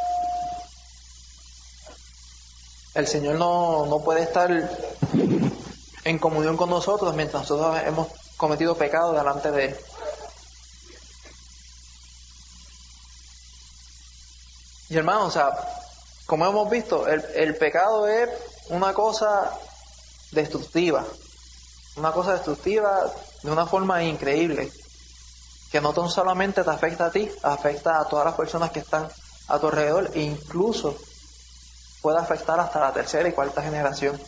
el Señor no puede estar en comunión con nosotros mientras nosotros hemos cometido pecado delante de Él. Y hermanos, o sea, como hemos visto, el pecado es una cosa destructiva de una forma increíble, que no tan solamente te afecta a ti, afecta a todas las personas que están a tu alrededor, e incluso puede afectar hasta la tercera y cuarta generación.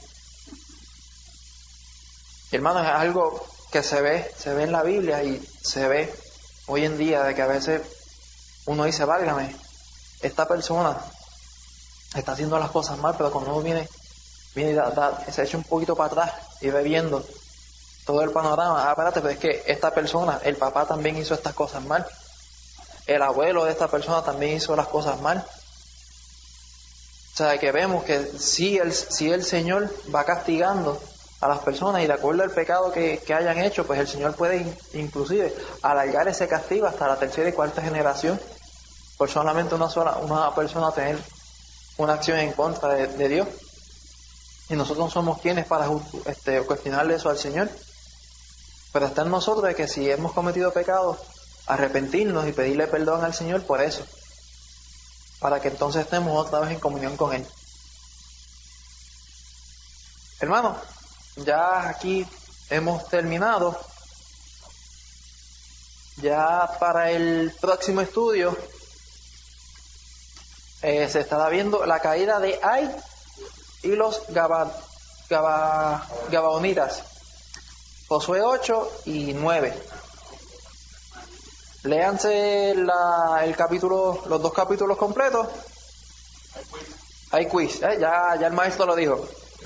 Y hermanos, es algo que se ve en la Biblia y se ve hoy en día, de que a veces uno dice: válgame, esta persona está haciendo las cosas mal, pero cuando uno viene y se echa un poquito para atrás y ve viendo todo el panorama: espérate, pero es que esta persona, el papá también hizo estas cosas mal, el abuelo de esta persona también hizo las cosas mal. O sea, que vemos que si el Señor va castigando a las personas y de acuerdo al pecado que hayan hecho, pues el Señor puede inclusive alargar ese castigo hasta la tercera y cuarta generación, por solamente una persona tener una acción en contra de Dios. Y nosotros no somos quienes para cuestionarle eso al Señor, pero está en nosotros de que si hemos cometido pecado, arrepentirnos y pedirle perdón al Señor por eso, para que entonces estemos otra vez en comunión con Él. Hermanos, ya aquí hemos terminado. Ya para el próximo estudio se estará viendo la caída de Ai y los Gabaonitas, Josué 8 y 9. Léanse los 2 capítulos completos. Hay quiz, ya el maestro lo dijo.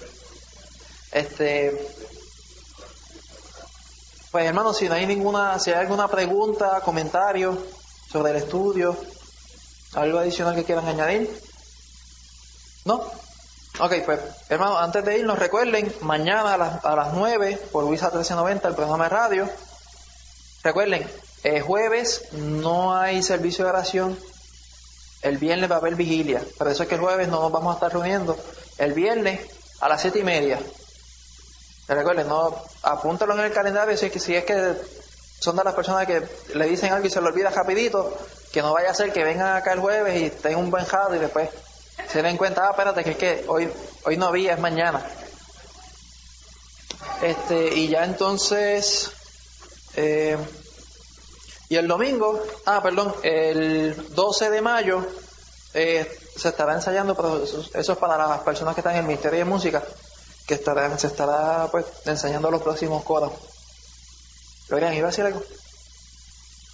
Pues hermanos, si hay alguna pregunta, comentario sobre el estudio, algo adicional que quieran añadir, ¿no? Ok, pues hermanos, antes de irnos, recuerden, mañana a las 9 por Luisa 1390, el programa de radio. Recuerden, jueves no hay servicio de oración, el viernes va a haber vigilia, por eso es que el jueves no nos vamos a estar reuniendo. El viernes a las 7:30. Recuerden, apúntalo en el calendario si es que son de las personas que le dicen algo y se lo olvida rapidito, que no vaya a ser que vengan acá el jueves y tengan un buen jado y después se den cuenta: espérate, que es que hoy no había, es mañana. Y ya entonces y el domingo, el 12 de mayo se estará ensayando, pero eso es para las personas que están en el Ministerio de Música, que se estará pues enseñando los próximos coros. Lorian, ¿iba a decir algo?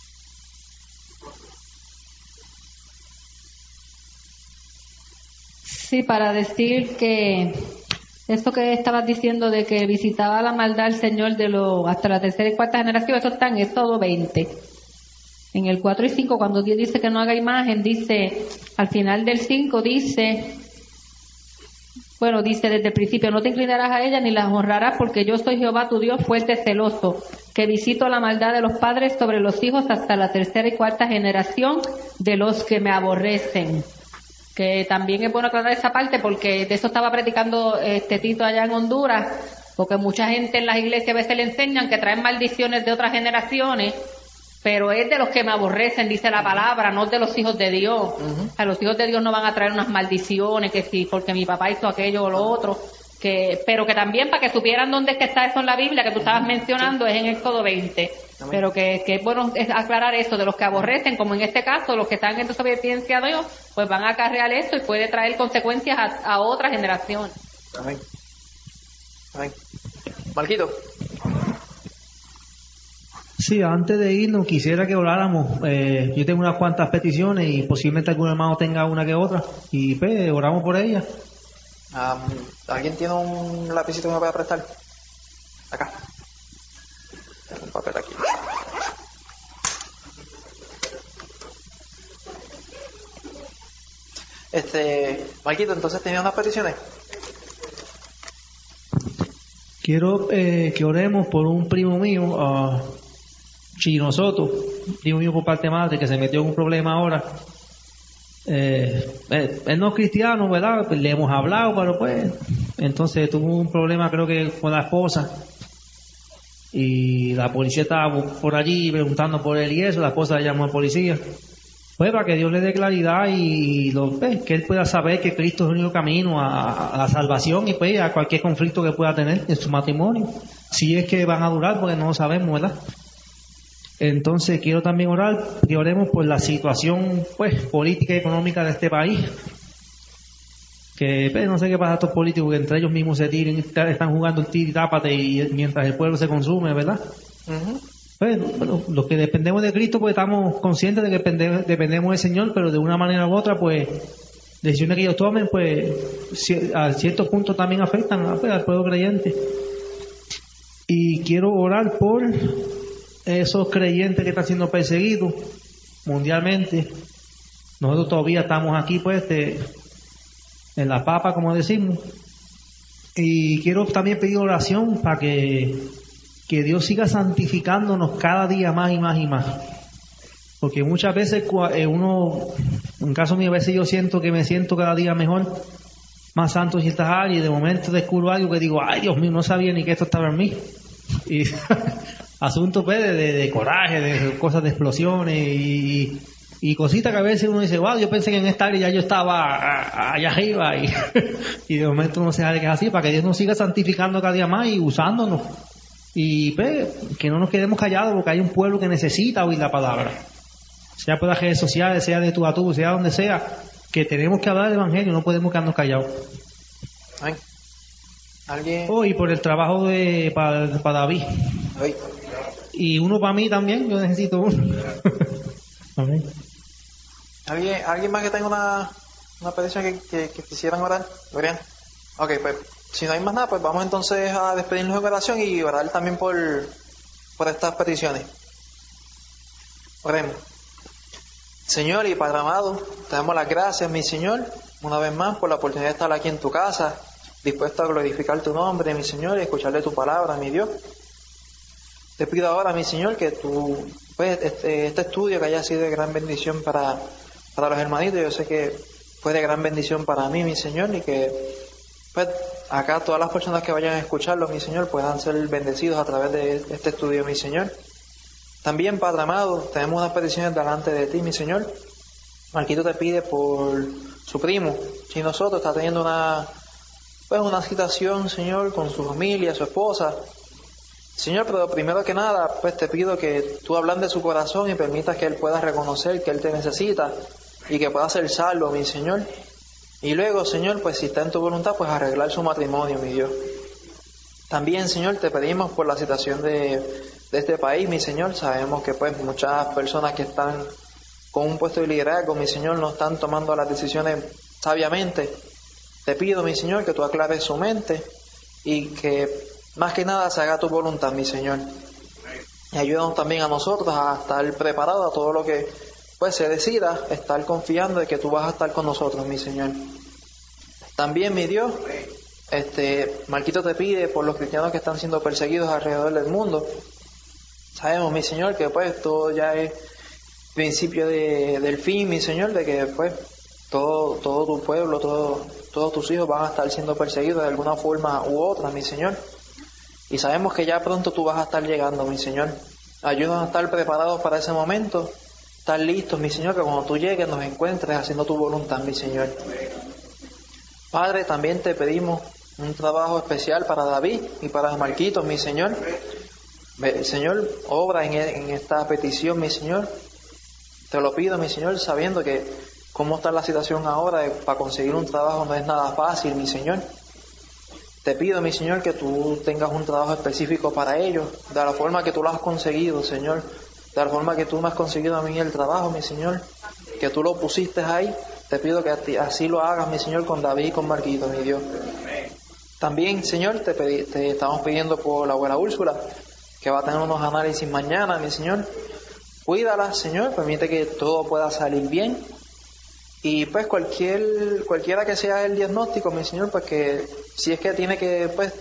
Sí, para decir que esto que estabas diciendo de que visitaba la maldad al Señor hasta la tercera y cuarta generación, eso está en Éxodo 20. En el 4 y 5, cuando Dios dice que no haga imagen, dice, al final del 5 dice desde el principio, no te inclinarás a ella ni las honrarás, porque yo soy Jehová tu Dios fuerte, celoso, que visito la maldad de los padres sobre los hijos hasta la tercera y cuarta generación de los que me aborrecen. Que también es bueno aclarar esa parte, porque de eso estaba predicando Tito allá en Honduras, porque mucha gente en las iglesias a veces le enseñan que traen maldiciones de otras generaciones, pero es de los que me aborrecen, dice la palabra, no de los hijos de Dios. A los hijos de Dios no van a traer unas maldiciones, que sí, porque mi papá hizo aquello o lo otro, pero que también para que supieran dónde es que está eso en la Biblia, que tú estabas mencionando, es en Éxodo 20. Pero que es bueno aclarar eso, de los que aborrecen, como en este caso, los que están en desobediencia a Dios, pues van a acarrear esto y puede traer consecuencias a otra generación. Amén. Amén. Marquito. Sí, antes de irnos quisiera que oráramos. Yo tengo unas cuantas peticiones y posiblemente algún hermano tenga una que otra. Y pues oramos por ellas. ¿Alguien tiene un lapicito que me pueda prestar? Acá. Tengo un papel aquí. Marquito, entonces tenía unas peticiones. Quiero que oremos por un primo mío, Chino Soto, primo mío por parte de madre, que se metió en un problema ahora. Él no es cristiano, ¿verdad? Pues le hemos hablado, pero pues entonces tuvo un problema, creo que con la esposa, y la policía estaba por allí preguntando por él y eso. La esposa le llamó a la policía, pues para que Dios le dé claridad y que él pueda saber que Cristo es el único camino a la salvación y pues a cualquier conflicto que pueda tener en su matrimonio, si es que van a durar, porque no lo sabemos, ¿verdad? Entonces quiero también que oremos por la situación pues política y económica de este país, que pues, no sé qué pasa a estos políticos, que entre ellos mismos se tiren, están jugando el tira y tápate y mientras el pueblo se consume, ¿verdad? Pues, bueno, los que dependemos de Cristo pues estamos conscientes de que dependemos del Señor, pero de una manera u otra pues decisiones que ellos tomen pues a ciertos puntos también afectan al pueblo creyente. Y quiero orar por esos creyentes que están siendo perseguidos mundialmente. Nosotros todavía estamos aquí pues en la papa, como decimos, y quiero también pedir oración para que Dios siga santificándonos cada día más y más y más, porque muchas veces en caso mío, a veces yo siento que me siento cada día mejor, más santo en ciertas áreas, y de momento descubro algo que digo, ay Dios mío, no sabía ni que esto estaba en mí. Y asuntos pues, de coraje, de cosas de explosiones y cositas que a veces uno dice, wow, yo pensé que en esta área ya yo estaba allá arriba, y de momento uno se sabe que es así, para que Dios nos siga santificando cada día más y usándonos, y pues, que no nos quedemos callados, porque hay un pueblo que necesita oír la palabra, sea por las redes sociales, sea de tú a tú, sea donde sea, que tenemos que hablar del evangelio, no podemos quedarnos callados. Amén. ¿Alguien? Y por el trabajo para David. Ay. Y uno para mí también, yo necesito uno. Amén. ¿Alguien más que tenga una petición que quisieran orar? ¿Orián? Ok, pues si no hay más nada, pues vamos entonces a despedirnos de oración y orar también por estas peticiones. Oremos. Señor y Padre amado, te damos las gracias, mi Señor, una vez más por la oportunidad de estar aquí en tu casa, dispuesto a glorificar tu nombre, mi Señor, y escucharle tu palabra, mi Dios. Te pido ahora, mi Señor, que este estudio que haya sido de gran bendición para los hermanitos, yo sé que fue de gran bendición para mí, mi Señor, y que pues acá todas las personas que vayan a escucharlo, mi Señor, puedan ser bendecidos a través de este estudio, mi Señor. También, Padre amado, tenemos unas peticiones delante de ti, mi Señor. Marquito te pide por su primo, si nosotros está teniendo una situación, Señor, con su familia, su esposa. Señor, pero primero que nada, pues te pido que tú hablas de su corazón y permitas que él pueda reconocer que él te necesita y que pueda ser salvo, mi Señor. Y luego, Señor, pues si está en tu voluntad, pues arreglar su matrimonio, mi Dios. También, Señor, te pedimos por la situación de este país, mi Señor. Sabemos que pues muchas personas que están con un puesto de liderazgo, mi Señor, no están tomando las decisiones sabiamente. Te pido, mi Señor, que tú aclares su mente y que más que nada se haga tu voluntad, mi Señor. Y ayúdanos también a nosotros a estar preparados a todo lo que pues se decida, estar confiando de que tú vas a estar con nosotros, mi Señor. También, mi Dios, Marquito te pide por los cristianos que están siendo perseguidos alrededor del mundo. Sabemos, mi Señor, que pues todo ya es principio del fin, mi Señor, de que pues todo tu pueblo, todos tus hijos van a estar siendo perseguidos de alguna forma u otra, mi Señor. Y sabemos que ya pronto tú vas a estar llegando, mi Señor. Ayúdanos a estar preparados para ese momento, estar listos, mi Señor, que cuando tú llegues nos encuentres haciendo tu voluntad, mi Señor. Padre, también te pedimos un trabajo especial para David y para Marquitos, mi Señor. Señor, obra en esta petición, mi Señor. Te lo pido, mi Señor, sabiendo que cómo está la situación ahora para conseguir un trabajo no es nada fácil, mi Señor. Te pido, mi Señor, que tú tengas un trabajo específico para ellos, de la forma que tú lo has conseguido, Señor. De la forma que tú me has conseguido a mí el trabajo, mi Señor. Que tú lo pusiste ahí. Te pido que así lo hagas, mi Señor, con David y con Marquito, mi Dios. También, Señor, te estamos pidiendo por la abuela Úrsula, que va a tener unos análisis mañana, mi Señor. Cuídala, Señor, permite que todo pueda salir bien. Y pues cualquiera que sea el diagnóstico, mi Señor, pues que si es que tiene que pues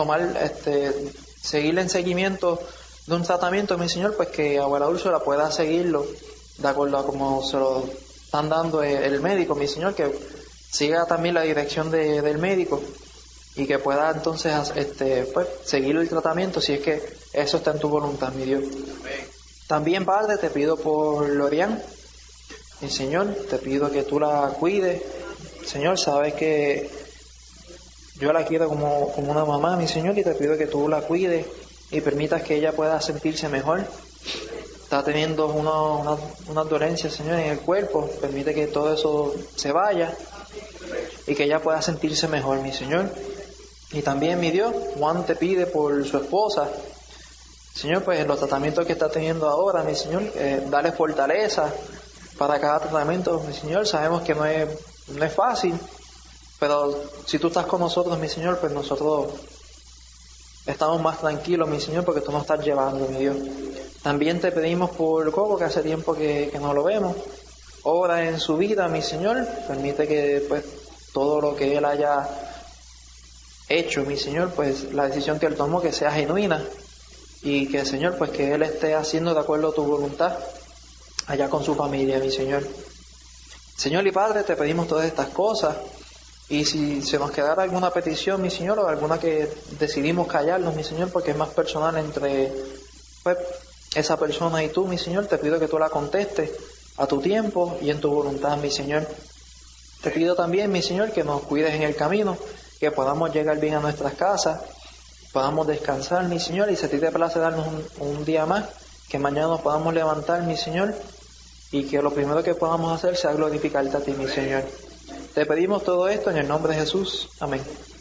seguirle en seguimiento de un tratamiento, mi Señor, pues que abuela Úrsula pueda seguirlo de acuerdo a como se lo están dando el médico, mi Señor, que siga también la dirección del médico y que pueda entonces pues seguir el tratamiento si es que eso está en tu voluntad, mi Dios. También, Padre, te pido por Lorian, mi Señor, te pido que tú la cuides. Señor, sabes que yo la quiero como una mamá, mi Señor, y te pido que tú la cuides y permitas que ella pueda sentirse mejor. Está teniendo unas dolencias, Señor, en el cuerpo. Permite que todo eso se vaya y que ella pueda sentirse mejor, mi Señor. Y también, mi Dios, Juan te pide por su esposa. Señor, pues en los tratamientos que está teniendo ahora, mi Señor, dale fortaleza para cada tratamiento, mi Señor. Sabemos que no es fácil, pero si tú estás con nosotros, mi Señor, pues nosotros estamos más tranquilos, mi Señor, porque tú nos estás llevando, mi Dios. También te pedimos por Coco, que hace tiempo que no lo vemos. Obra en su vida, mi Señor. Permite que pues todo lo que él haya hecho, mi Señor, pues la decisión que él tomó que sea genuina. Y que, Señor, pues que él esté haciendo de acuerdo a tu voluntad allá con su familia, mi Señor. Señor y Padre, te pedimos todas estas cosas. Y si se nos quedara alguna petición, mi Señor, o alguna que decidimos callarnos, mi Señor, porque es más personal entre pues, esa persona y tú, mi Señor, te pido que tú la contestes a tu tiempo y en tu voluntad, mi Señor. Te pido también, mi Señor, que nos cuides en el camino, que podamos llegar bien a nuestras casas, podamos descansar, mi Señor, y si a ti te place darnos un día más, que mañana nos podamos levantar, mi Señor, y que lo primero que podamos hacer sea glorificarte a ti, mi Señor. Te pedimos todo esto en el nombre de Jesús. Amén.